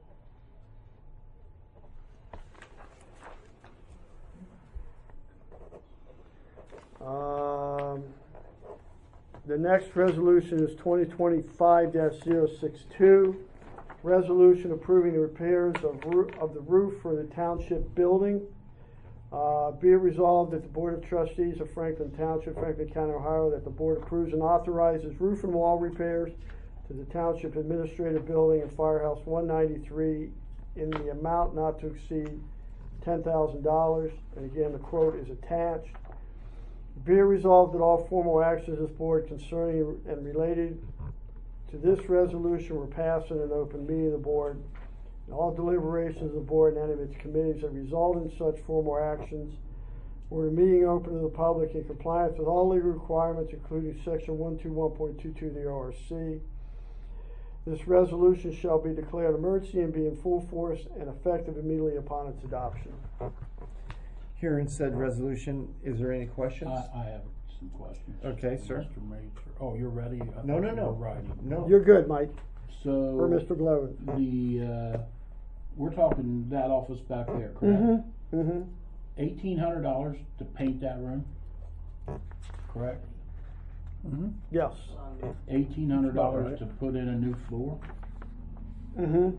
Um, the next resolution is twenty twenty-five 62 Resolution approving the repairs of, roo- of the roof for the township building. Uh, be it resolved that the Board of Trustees of Franklin Township, Franklin County, Ohio, that the board approves and authorizes roof and wall repairs to the Township Administrative Building and Firehouse one ninety-three in the amount not to exceed ten thousand dollars. And again, the quote is attached. Be it resolved that all formal actions of this board concerning and related to this resolution were passed in an open meeting of the board. And all deliberations of the board and any of its committees that result in such formal actions were a meeting open to the public in compliance with all legal requirements, including section one twenty-one point two two of the O R C. This resolution shall be declared an emergency and be in full force and effective immediately upon its adoption. Here in said resolution, is there any questions? I, I have some questions. Okay, sir. Mister Major. Oh, you're ready? I No, thought no, you no. were writing. No. You're good, Mike. So. Or Mister Blevins. The, uh, we're talking that office back there, correct? Mm-hmm, mm-hmm. Eighteen hundred dollars to paint that room, correct? Mm-hmm. Yes. Eighteen hundred dollars Right. to put in a new floor? Mm-hmm.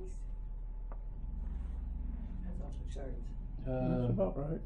Uh, That's about right.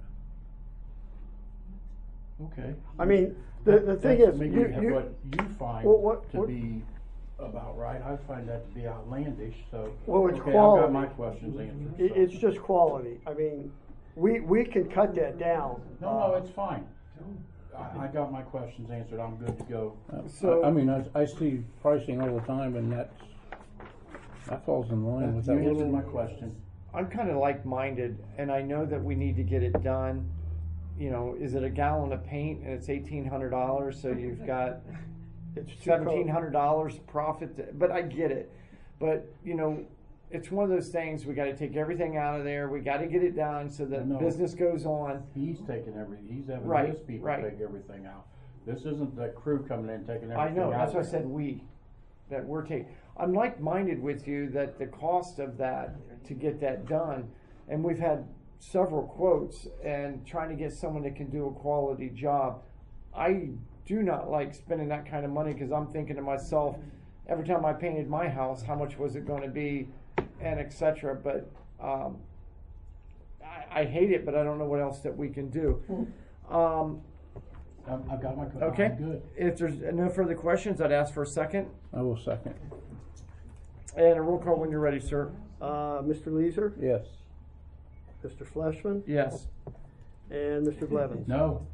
okay. I mean, the, the thing That's is, maybe you, you, what you find Well, what- to what- be about right. I find that to be outlandish, so. Well, it's okay, quality. I've got my questions answered. it, so. it's just quality. I mean, we, we can cut that down. No, no, it's fine. I, I got my questions answered. I'm good to go. So- I, I mean, I, I see pricing all the time, and that's, that falls in line with You that answered little. my question. I'm kind of like-minded, and I know that we need to get it done. You know, is it a gallon of paint and it's eighteen hundred dollars? So you've got It's too seventeen hundred dollars profit. To, but I get it. But you know, it's one of those things, we gotta take everything out of there, we gotta get it done so that No. business goes on. He's taking every, he's having Right, his people right. take everything out. This isn't the crew coming in and taking I everything out. know, that's why I there. said we, that we're taking, I'm like-minded with you that the cost of that, to get that done, and we've had several quotes, and trying to get someone that can do a quality job. I do not like spending that kind of money, because I'm thinking to myself, every time I painted my house, how much was it gonna be, and et cetera, but, um, I, I hate it, but I don't know what else that we can do. Um, I've, I've got my, Okay, I'm good. if there's no further questions, I'd ask for a second. I will second. And a roll call when you're ready, sir. Uh, Mister Leeser, Yes. Mister Fleshman, Yes. and Mister Blevins. No.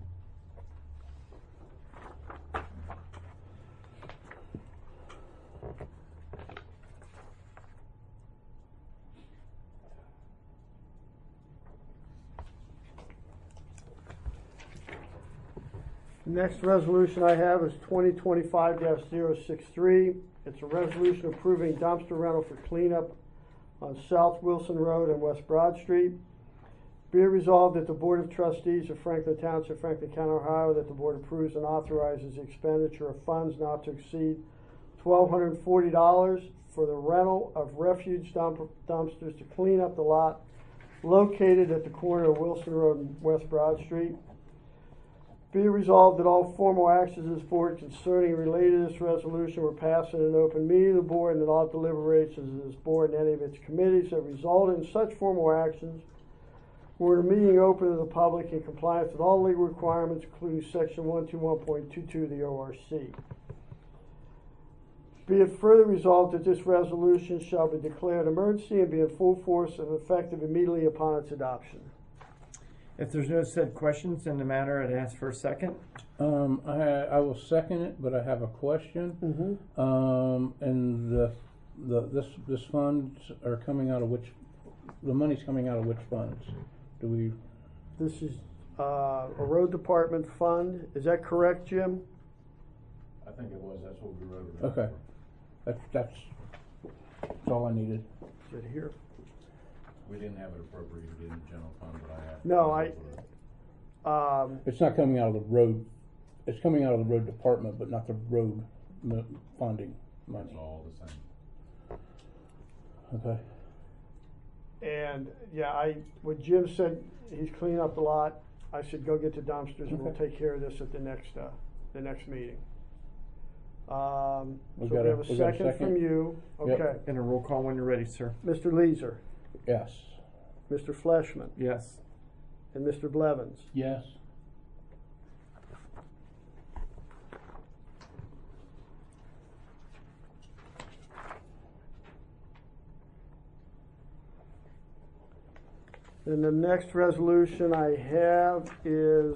Next resolution I have is twenty twenty-five 63 It's a resolution approving dumpster rental for cleanup on South Wilson Road and West Broad Street. Be it resolved that the Board of Trustees of Franklin Township, Franklin County, Ohio, that the Board approves and authorizes the expenditure of funds not to exceed twelve hundred forty dollars for the rental of refuge dump dumpsters to clean up the lot located at the corner of Wilson Road and West Broad Street. Be it resolved that all formal actions of this board concerning related to this resolution were passed in an open meeting of the board, and that all deliberations of this board and any of its committees that resulted in such formal actions were in a meeting open to the public in compliance with all legal requirements, including section one twenty-one point two two of the O R C. Be it further resolved that this resolution shall be declared emergency and be in full force and effective immediately upon its adoption. If there's no said questions in the matter, I'd ask for a second. Um, I, I will second it, but I have a question. Mm-hmm. Um, and the, the, this, this funds are coming out of which, the money's coming out of which funds? Do we? This is, uh, a road department fund. Is that correct, Jim? I think it was, that's what we wrote. it. Okay. That's, that's, that's all I needed. Is it here? We didn't have it appropriated in the general fund, but I have. No, I, um, It's not coming out of the road, it's coming out of the road department, but not the road mo- funding money. It's all the same. Okay. and, yeah, I, when Jim said he's cleaning up the lot, I said, go get the dumpsters and we'll Okay. take care of this at the next, uh, the next meeting. Um, We so got we a- have a we got a second second? from you. Yep. Okay. And a roll call when you're ready, sir. Mister Leeser, Yes. Mister Fleshman, Yes. and Mister Blevins. Yes. And the next resolution I have is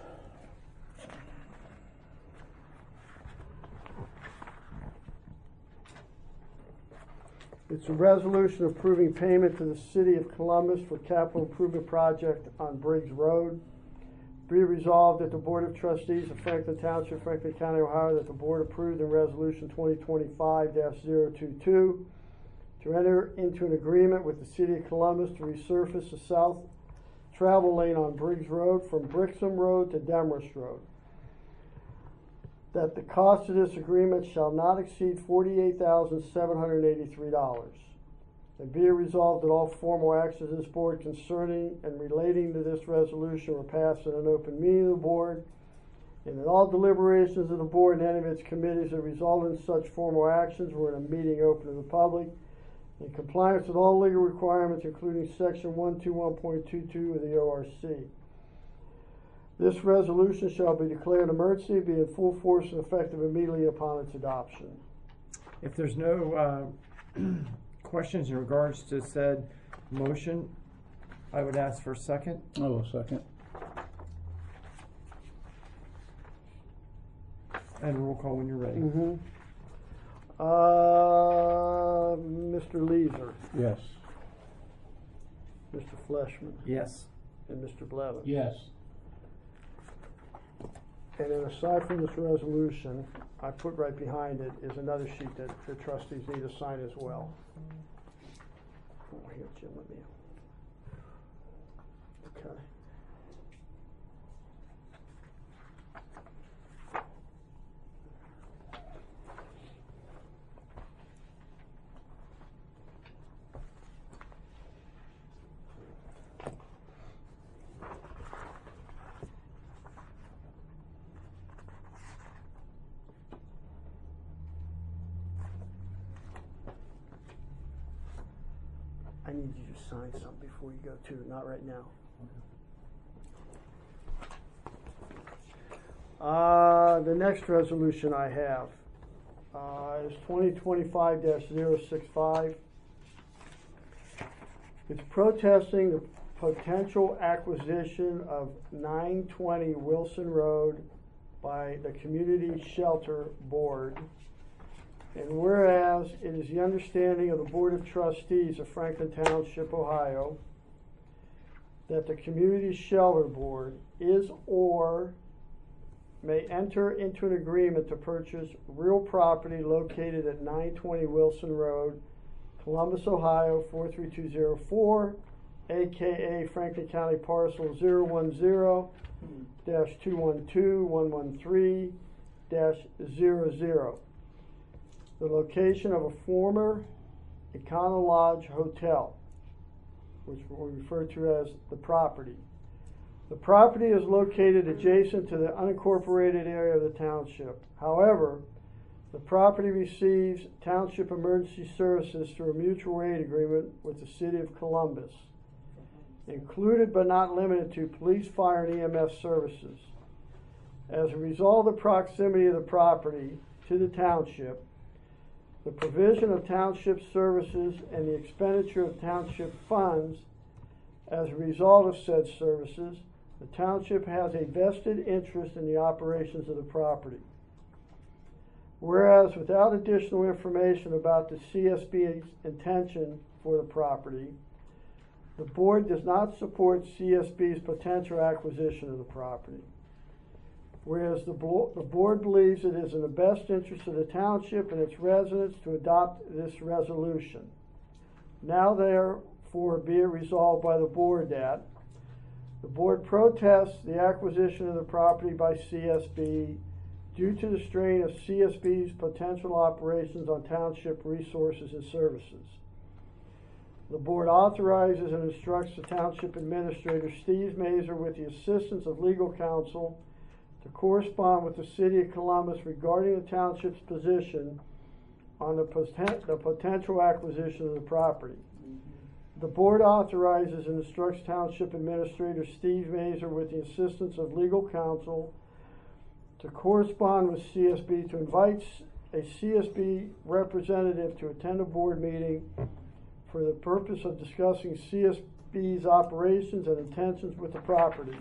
it's a resolution approving payment to the City of Columbus for capital improvement project on Briggs Road. Be resolved that the Board of Trustees of Franklin Township, Franklin County, Ohio, that the Board approved in Resolution twenty twenty-five dash zero two two to enter into an agreement with the City of Columbus to resurface the south travel lane on Briggs Road from Brixham Road to Demorest Road. That the cost of this agreement shall not exceed forty-eight thousand seven hundred eighty-three dollars. And be it resolved that all formal actions of this board concerning and relating to this resolution were passed in an open meeting of the board, and that all deliberations of the board and any of its committees that resulted in such formal actions were in a meeting open to the public, in compliance with all legal requirements, including section one twenty-one point two two of the O R C. This resolution shall be declared emergency, be in full force and effective immediately upon its adoption. If there's no uh, questions in regards to said motion, I would ask for a second. I will second. And roll call when you're ready. Mm-hmm. Uh, Mister Leeser, Yes. Mister Fleshman, Yes. and Mister Blevins. Yes. And then aside from this resolution, I put right behind it is another sheet that the trustees need to sign as well. Oh, here, Jim, let me. Okay. I need you to sign something before you go too, not right now. Uh, the next resolution I have uh, is twenty twenty-five dash zero six five. It's protesting the potential acquisition of nine twenty Wilson Road by the Community Shelter Board. And whereas it is the understanding of the Board of Trustees of Franklin Township, Ohio, that the Community Shelter Board is or may enter into an agreement to purchase real property located at nine twenty Wilson Road, Columbus, Ohio four three two zero four, aka Franklin County parcel zero one zero dash two one two one one three dash zero zero. The location of a former Econo Lodge Hotel, which we refer to as the property. The property is located adjacent to the unincorporated area of the township. However, the property receives township emergency services through a mutual aid agreement with the city of Columbus, included but not limited to police, fire, and E M S services. As a result of the proximity of the property to the township, the provision of township services and the expenditure of township funds as a result of said services, the township has a vested interest in the operations of the property. Whereas without additional information about the C S B's intention for the property, the board does not support C S B's potential acquisition of the property. Whereas the, bo- the board believes it is in the best interest of the township and its residents to adopt this resolution. Now therefore be it resolved by the board that the board protests the acquisition of the property by C S B due to the strain of C S B's potential operations on township resources and services. The board authorizes and instructs the township administrator, Steve Mazer, with the assistance of legal counsel, to correspond with the city of Columbus regarding the township's position on the, poten- the potential acquisition of the property. The board authorizes and instructs Township Administrator Steve Mazer, with the assistance of legal counsel, to correspond with C S B to invite a C S B representative to attend a board meeting for the purpose of discussing C S B's operations and intentions with the property.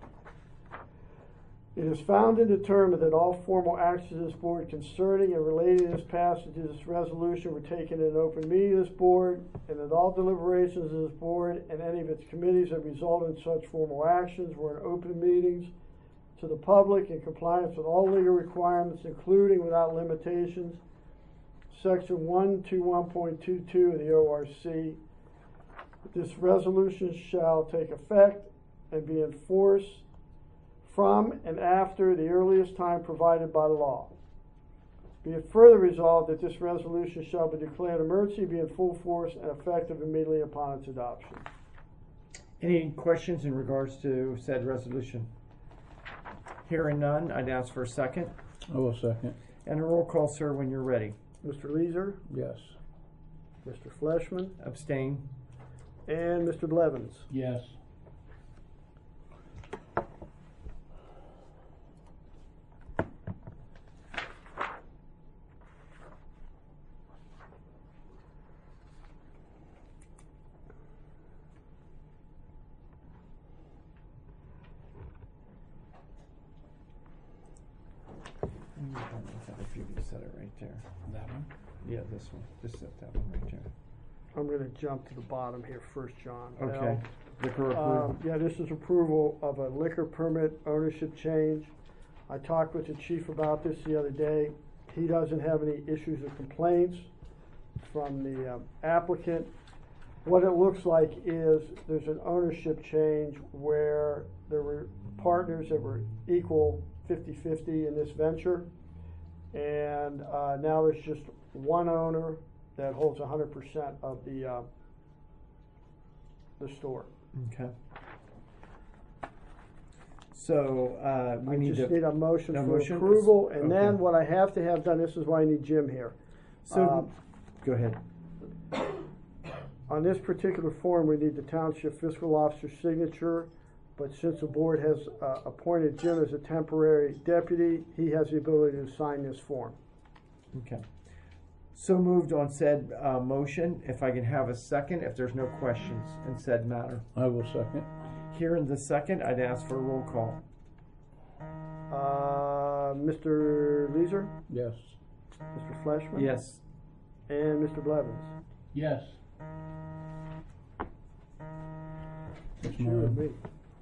It is found and determined that all formal actions of this board concerning and relating this passage of this resolution were taken in an open meeting of this board, and that all deliberations of this board and any of its committees that result in such formal actions were in open meetings to the public in compliance with all legal requirements, including without limitations section one twenty-one point two two of the O R C. This resolution shall take effect and be enforced from and after the earliest time provided by law. Be it further resolved that this resolution shall be declared emergency, be in full force and effective immediately upon its adoption. Any questions in regards to said resolution? Hearing none, I'd ask for a second. I will second. And a roll call, sir, when you're ready. Mister Leeser? Yes. Mister Fleshman? Abstain. And Mister Blevins? Yes. If you could set it right there. That one? Yeah, this one. Just set that one right there. I'm going to jump to the bottom here first, John. Okay. Now, Liquor approval. Um, yeah, this is approval of a liquor permit ownership change. I talked with the chief about this the other day. He doesn't have any issues or complaints from the um, applicant. what it looks like is there's an ownership change where there were partners that were equal fifty-fifty in this venture. And uh, now there's just one owner that holds one hundred percent of the, uh, the store. Okay. So, uh, we I need just to. need a motion a for motion? approval, and Okay. then what I have to have done, this is why I need Jim here. So, Um, go ahead. On this particular form, we need the township fiscal officer's signature, but since the board has uh, appointed Jim as a temporary deputy, he has the ability to sign this form. Okay. So moved on said uh, motion. If I can have a second, if there's no questions in said matter. I will second. Here in the second, I'd ask for a roll call. Uh, Mister Leeser, Yes. Mister Fleshman? Yes. And Mister Blevins? Yes. It's Sure with mine. me.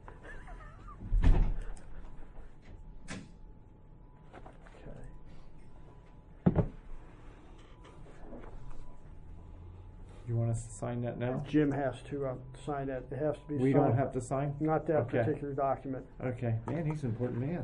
You want us to sign that now? Jim has to uh, sign that. It has to be signed. We don't have to sign? Not that Okay. particular document. Okay. Man, he's an important man.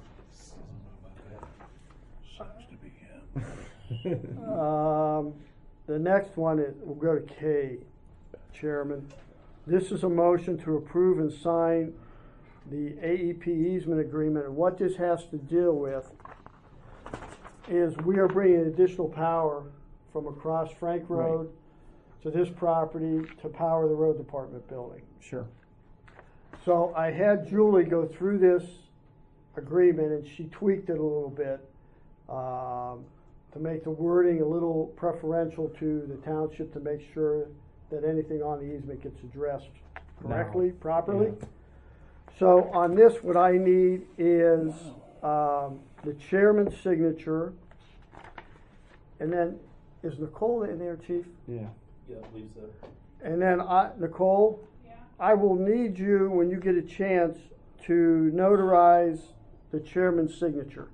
Sucks to be him. Um, the next one is, we'll go to K, Chairman. This is a motion to approve and sign the A E P easement agreement. And what this has to deal with is we are bringing additional power from across Frank Road to this property to power the road department building. Sure. So I had Julie go through this agreement, and she tweaked it a little bit um, to make the wording a little preferential to the township, to make sure that anything on the easement gets addressed correctly, Now. properly. Yeah. So on this, what I need is um, the chairman's signature, and then, is Nicole in there, Chief? Yeah. Yeah, I believe so. And then I, Nicole, I will need you, when you get a chance, to notarize the chairman's signature.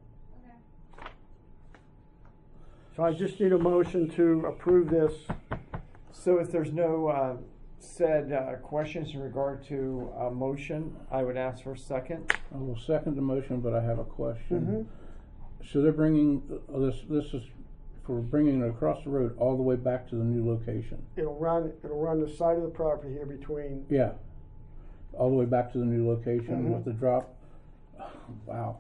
So I just need a motion to approve this. So if there's no uh, said uh, questions in regard to a motion, I would ask for a second. I will second the motion, but I have a question. Mhm. So they're bringing, uh, this, this is for bringing it across the road all the way back to the new location? It'll run, it'll run the side of the property here between. Yeah. All the way back to the new location Mhm. with the drop? Wow.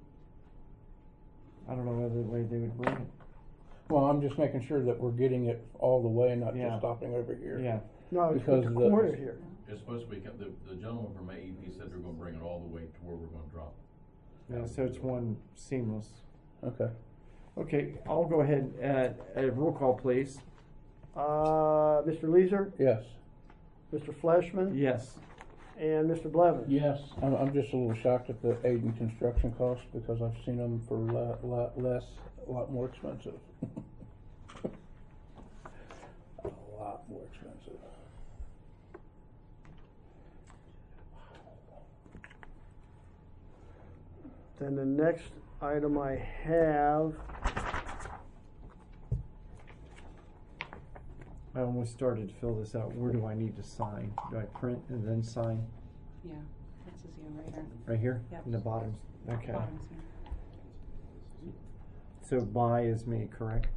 I don't know whether way they would bring it. Well, I'm just making sure that we're getting it all the way and not Yeah. just stopping over here. Yeah. No, it's Because at the the- corner here. It's supposed to be, the, the gentleman from A E P said they're gonna bring it all the way to where we're gonna drop it. Yeah, so it's one seamless. Okay. Okay, I'll go ahead, uh, uh, roll call, please. Uh, Mister Leeser, Yes. Mister Fleshman, Yes. and Mister Blevins. Yes. I'm, I'm just a little shocked at the aid and construction costs because I've seen them for a lot, lot less, a lot more expensive. A lot more expensive. Then the next item I have, I almost started to fill this out. Where do I need to sign? Do I print and then sign? Yeah, this is you right here. Right here? Yep. In the bottom? Okay. Bottom's here. So by is me, correct?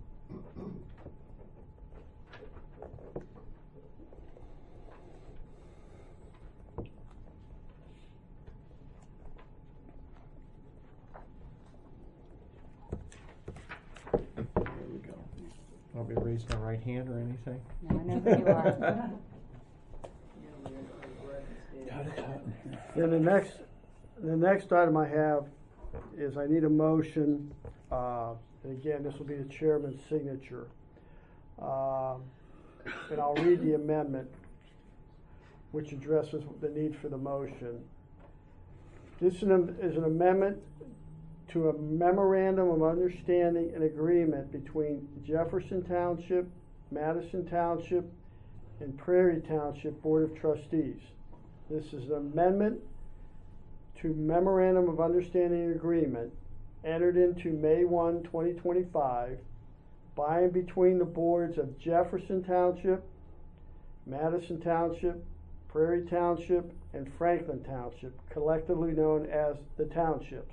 There we go. I'll be raising my right hand or anything. No, I know who you are. then the next, the next item I have is I need a motion, uh, and again, this will be the chairman's signature. Um, and I'll read the amendment, which addresses the need for the motion. This is an, is an amendment to a memorandum of understanding and agreement between Jefferson Township, Madison Township, and Prairie Township Board of Trustees. This is an amendment to memorandum of understanding and agreement entered into May first, twenty twenty-five by and between the boards of Jefferson Township, Madison Township, Prairie Township, and Franklin Township, collectively known as the townships.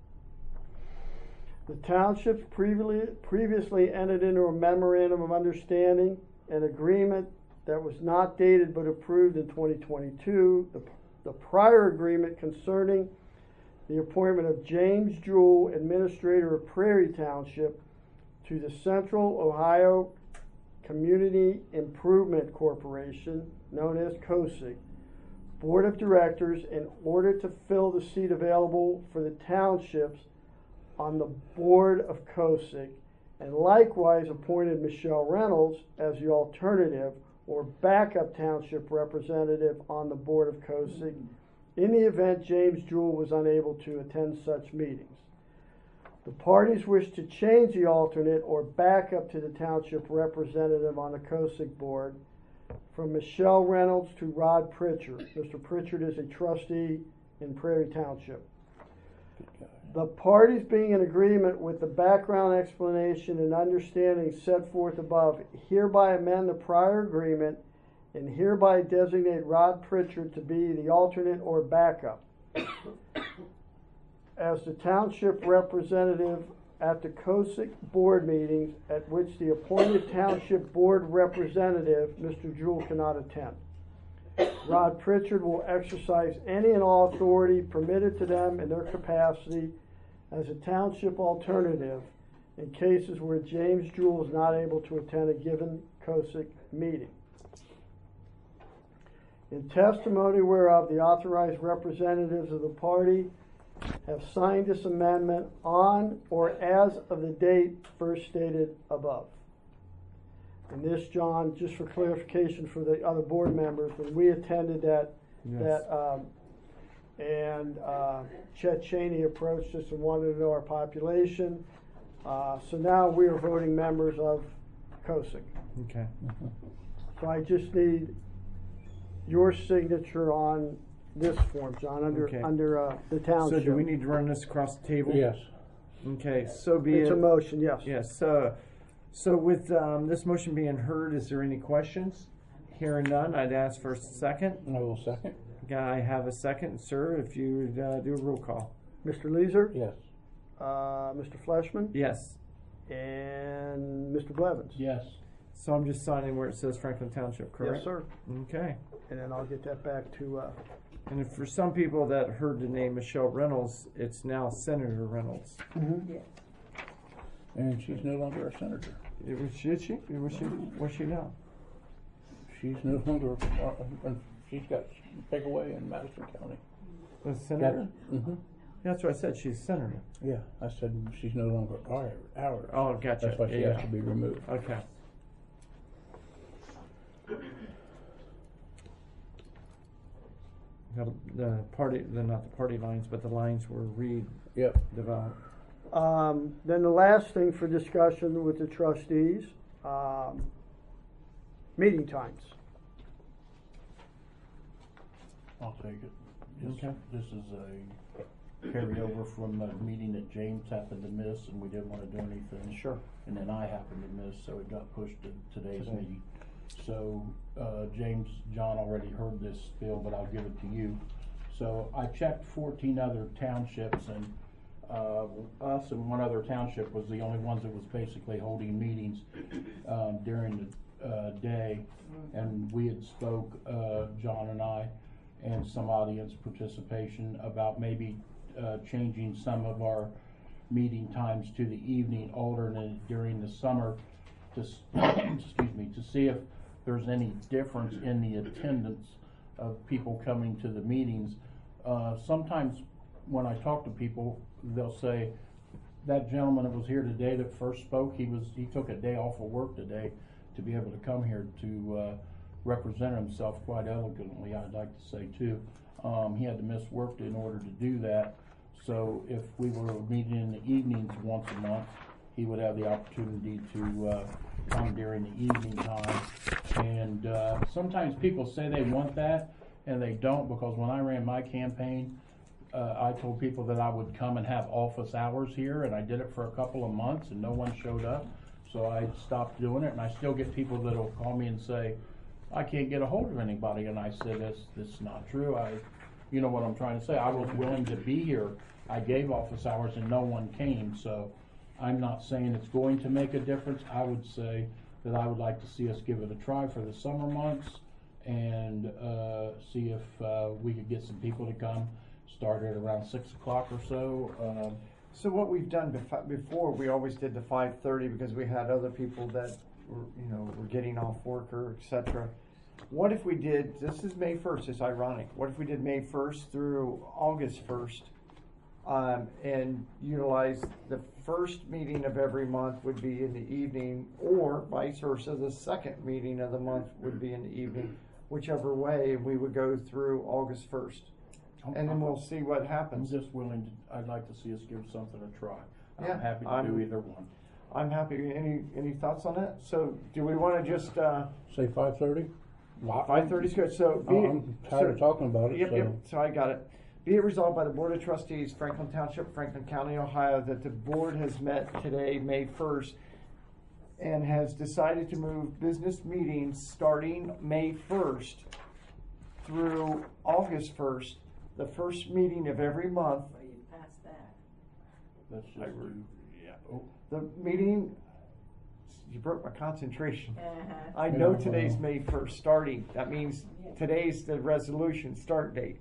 The townships previously, previously entered into a memorandum of understanding, an agreement that was not dated but approved in twenty twenty-two. The, the prior agreement concerning the appointment of James Jewell, administrator of Prairie Township, to the Central Ohio Community Improvement Corporation, known as COSIG, Board of Directors, in order to fill the seat available for the townships on the Board of COSIG, and likewise appointed Michelle Reynolds as the alternative or backup township representative on the Board of COSIG in the event James Jewell was unable to attend such meetings. The parties wish to change the alternate or backup to the township representative on the COSIG board from Michelle Reynolds to Rod Pritchard. Mister Pritchard is a trustee in Prairie Township. The parties being in agreement with the background explanation and understanding set forth above hereby amend the prior agreement and hereby designate Rod Pritchard to be the alternate or backup as the township representative at the COSIG board meetings at which the appointed township board representative, Mister Jewell, cannot attend. Rod Pritchard will exercise any and all authority permitted to them in their capacity as a township alternative in cases where James Jewell is not able to attend a given COSIG meeting. In testimony whereof, the authorized representatives of the party have signed this amendment on or as of the date first stated above. And this, John, just for clarification for the other board members, when we attended that, Yes. that um, and uh, Chet Cheney approached us and wanted to know our population. Uh, so now we are voting members of COSIG. Okay. So I just need your signature on this form, John, under Okay. under uh, the township. So do we need to run this across the table? Yes. Okay, so be It's it. a motion, yes. Yes, uh, so with, um, this motion being heard, is there any questions? Hearing none, I'd ask for a second. I will second. I have a second, sir, if you would, uh, do a roll call. Mister Leeser? Yes. Uh, Mister Fleshman? Yes. And Mister Blevins? Yes. So I'm just signing where it says Franklin Township, correct? Yes, sir. Okay. And then I'll get that back to, uh, And if for some people that heard the name Michelle Reynolds, it's now Senator Reynolds. Mm-hmm. And she's no longer a senator. It was, is she? Was she? Was she now? She's no longer, uh, uh, she's got big away in Madison County. A senator? Mm-hmm. That's what I said, she's a senator. Yeah, I said she's no longer our, ours. Oh, gotcha. That's why she Yeah. has to be removed. Okay. Got the party, the not the party lines, but the lines were Yep. redeveloped. Um, then the last thing for discussion with the trustees, um, meeting times. I'll take it. This, Okay. this is a carryover from a meeting that James happened to miss, and we didn't wanna do anything. Sure. And then I happened to miss, so it got pushed to today's Today. meeting. So, uh, James, John already heard this spiel, but I'll give it to you. So I checked fourteen other townships, and, uh, us and one other township was the only ones that was basically holding meetings, um, during the, uh, day. And we had spoke, uh, John and I, and some audience participation about maybe, uh, changing some of our meeting times to the evening alternate during the summer to, s- excuse me, to see if there's any difference in the attendance of people coming to the meetings. Uh, sometimes when I talk to people, they'll say, that gentleman that was here today that first spoke, he was, he took a day off of work today to be able to come here to, uh, represent himself quite elegantly, I'd like to say too. Um, he had to miss work in order to do that. So if we were meeting in the evenings once a month, he would have the opportunity to, uh, come during the evening time. And, uh, sometimes people say they want that and they don't, because when I ran my campaign, uh, I told people that I would come and have office hours here, and I did it for a couple of months and no one showed up. So I stopped doing it, and I still get people that'll call me and say, I can't get a hold of anybody, and I said, that's, that's not true, I, you know what I'm trying to say, I was willing to be here, I gave office hours and no one came, so I'm not saying it's going to make a difference. I would say that I would like to see us give it a try for the summer months and uh, see if uh, we could get some people to come, start at around six o'clock or so. Um, So what we've done bef- before, we always did the five thirty because we had other people that were, you know, were getting off work or et cetera. What if we did, this is May first, it's ironic, what if we did May first through August first? Um, and utilize the first meeting of every month would be in the evening, or vice versa, the second meeting of the month would be in the evening, whichever way, we would go through August first. And then we'll see what happens. I'm just willing to, I'd like to see us give something a try. Yeah, I'm happy to I'm- do either one. I'm happy. Any any thoughts on that? So, do we want to just uh, Say five thirty? five thirty is good. So, be I'm tired of talking about it, Yep, so. yep. So I got it. Be it resolved by the Board of Trustees, Franklin Township, Franklin County, Ohio, that the board has met today, May first, and has decided to move business meetings starting May first through August first, the first meeting of every month. Well, you passed that. That's just, Yeah. The meeting, you broke my concentration. Uh-huh. I know today's May first starting. That means today's the resolution start date.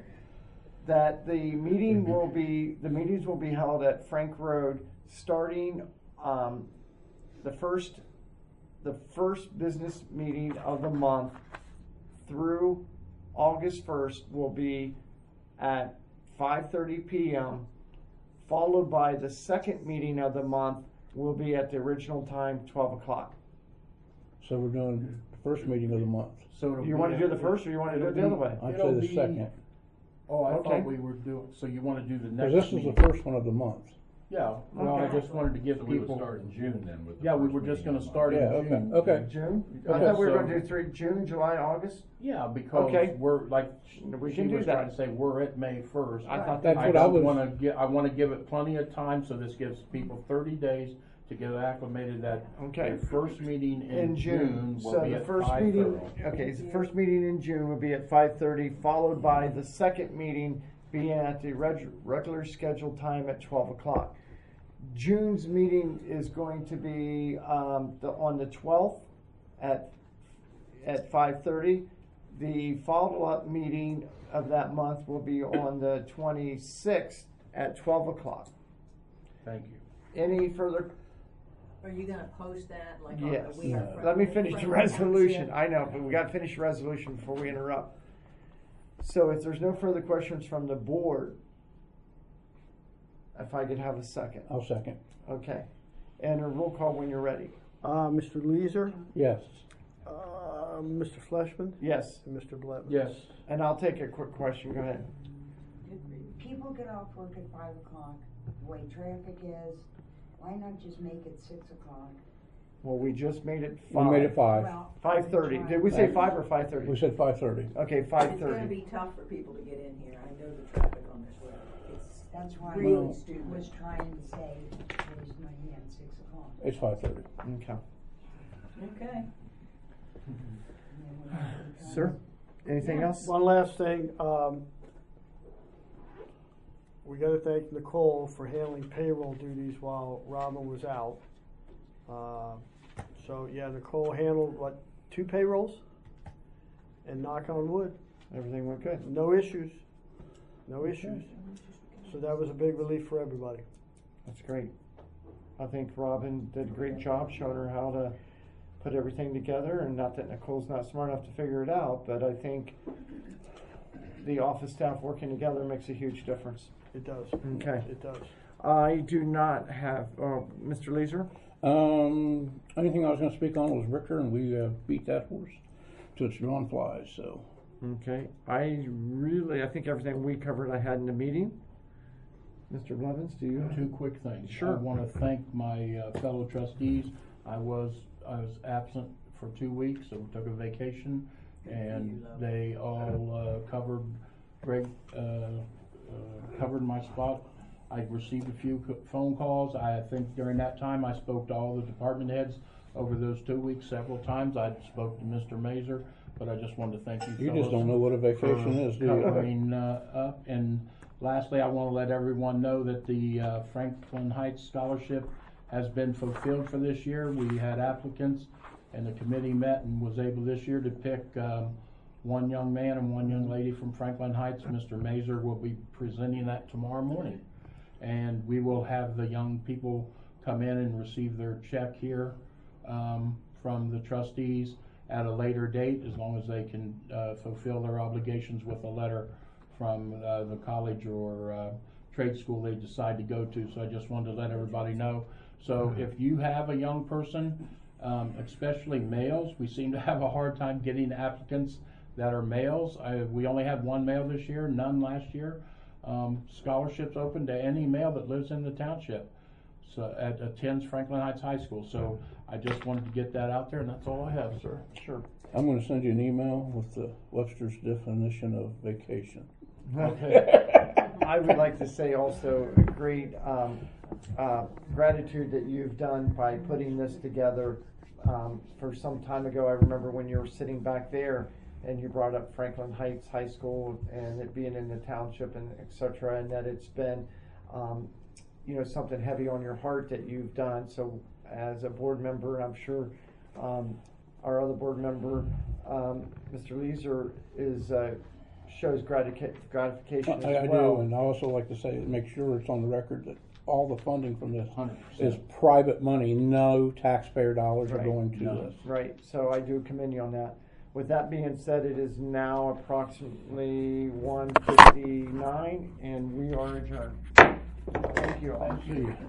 That the meeting will be, the meetings will be held at Frank Road starting, um, the first, the first business meeting of the month through August first will be at five thirty p m, followed by the second meeting of the month will be at the original time, twelve o'clock. So we're doing the first meeting of the month. So it'll You be want to a- do the first or you want to do it the other way? I'd It'll say the be- second. Oh, I Okay. thought we were doing, so you want to do the Because next this is meeting? the first one of the month. Yeah, well, I Okay. just wanted to give So we would people. start in June then with the Yeah, we first were just meeting gonna of the start in Yeah, okay, June. okay. June? I Okay, thought we were so- going to do three, June, July, August? Yeah, because Okay. we're, like, We she can do was that. trying to say, we're at May first. I thought That's I what I don't was- wanna gi- I wanna give it plenty of time, so this gives people thirty days to get acclimated that Okay. their first meeting in In June. June will So be the at first five meeting, thirty. okay, so the first meeting in June will be at five thirty, followed by the second meeting being at the reg- regular scheduled time at twelve o'clock. June's meeting is going to be um, the, on the twelfth at at five thirty. The follow-up meeting of that month will be on the twenty-sixth at twelve o'clock. Thank you. Any further? Are you gonna post that like on Yes. the We Are Let me finish the Franklin resolution. Township? I know, but we got to finish the resolution before we interrupt. So if there's no further questions from the board, if I could have a second. I'll second. Okay. And a roll call when you're ready. Uh, Mister Leeser, Yes. uh, Mister Fleshman, Yes. and Mister Blevins. Yes. And I'll take a quick question. Go ahead. People get off work at five o'clock, the way traffic is, why not just make it six o'clock? Well, we just made it We five. made it five. Well, Five thirty. Did we say five or five We thirty? said five thirty. Okay, five It's gonna thirty. be tough for people to get in here. I know the traffic on this road. It's That's why really I stupid. was trying to say, raise my hand, six o'clock. It's five thirty. Okay. Okay. Sir, anything else? One last thing, um, we gotta thank Nicole for handling payroll duties while Robin was out. Uh, so, yeah, Nicole handled, what, two payrolls? And knock on wood, Everything went good. no issues, no issues. So that was a big relief for everybody. That's great. I think Robin did a great job showing her how to put everything together, and not that Nicole's not smart enough to figure it out, but I think the office staff working together makes a huge difference. It does. Okay. It does. I do not have, oh, Mister Leeser? Um, anything I was gonna speak on was Richter, and we, uh, beat that horse to its drawn flies, so. Okay, I really, I think everything we covered I had in the meeting. Mister Blevins, do you? Two quick things. Sure. I want to thank my uh, fellow trustees. I was I was absent for two weeks, so we took a vacation, and they all uh, covered great uh, uh, covered my spot. I received a few co- phone calls. I think during that time I spoke to all the department heads over those two weeks several times. I spoke to Mister Mazer, but I just wanted to thank you. You fellas just don't know what a vacation is, do you? Covering uh, up. And lastly, I want to let everyone know that the uh, Franklin Heights Scholarship has been fulfilled for this year. We had applicants, and the committee met and was able this year to pick um, one young man and one young lady from Franklin Heights. Mister Mazer will be presenting that tomorrow morning. And we will have the young people come in and receive their check here um, from the trustees at a later date, as long as they can uh, fulfill their obligations with a letter from uh, the college or uh, trade school they decide to go to. So I just wanted to let everybody know. So if you have a young person, um, especially males, we seem to have a hard time getting applicants that are males. I, we only had one male this year, none last year. Um, scholarships open to any male that lives in the township, so at, attends Franklin Heights High School. So I just wanted to get that out there, and that's all I have, sir. Sure. I'm gonna send you an email with the Webster's definition of vacation. Okay. I would like to say also a great um, uh, gratitude that you've done by putting this together. Um, for some time ago, I remember when you were sitting back there and you brought up Franklin Heights High School and it being in the township and et cetera, and that it's been, um, you know, something heavy on your heart that you've done. So as a board member, I'm sure um, our other board member, um, Mister Leeser, is uh, shows gratica- gratification I, as I well. do, and I also like to say, make sure it's on the record that all the funding from this one hundred percent is private money. No taxpayer dollars Right. are going to No. this. Right, so I do commend you on that. With that being said, it is now approximately one fifty-nine, and we are adjourned. Thank you all. Thank you.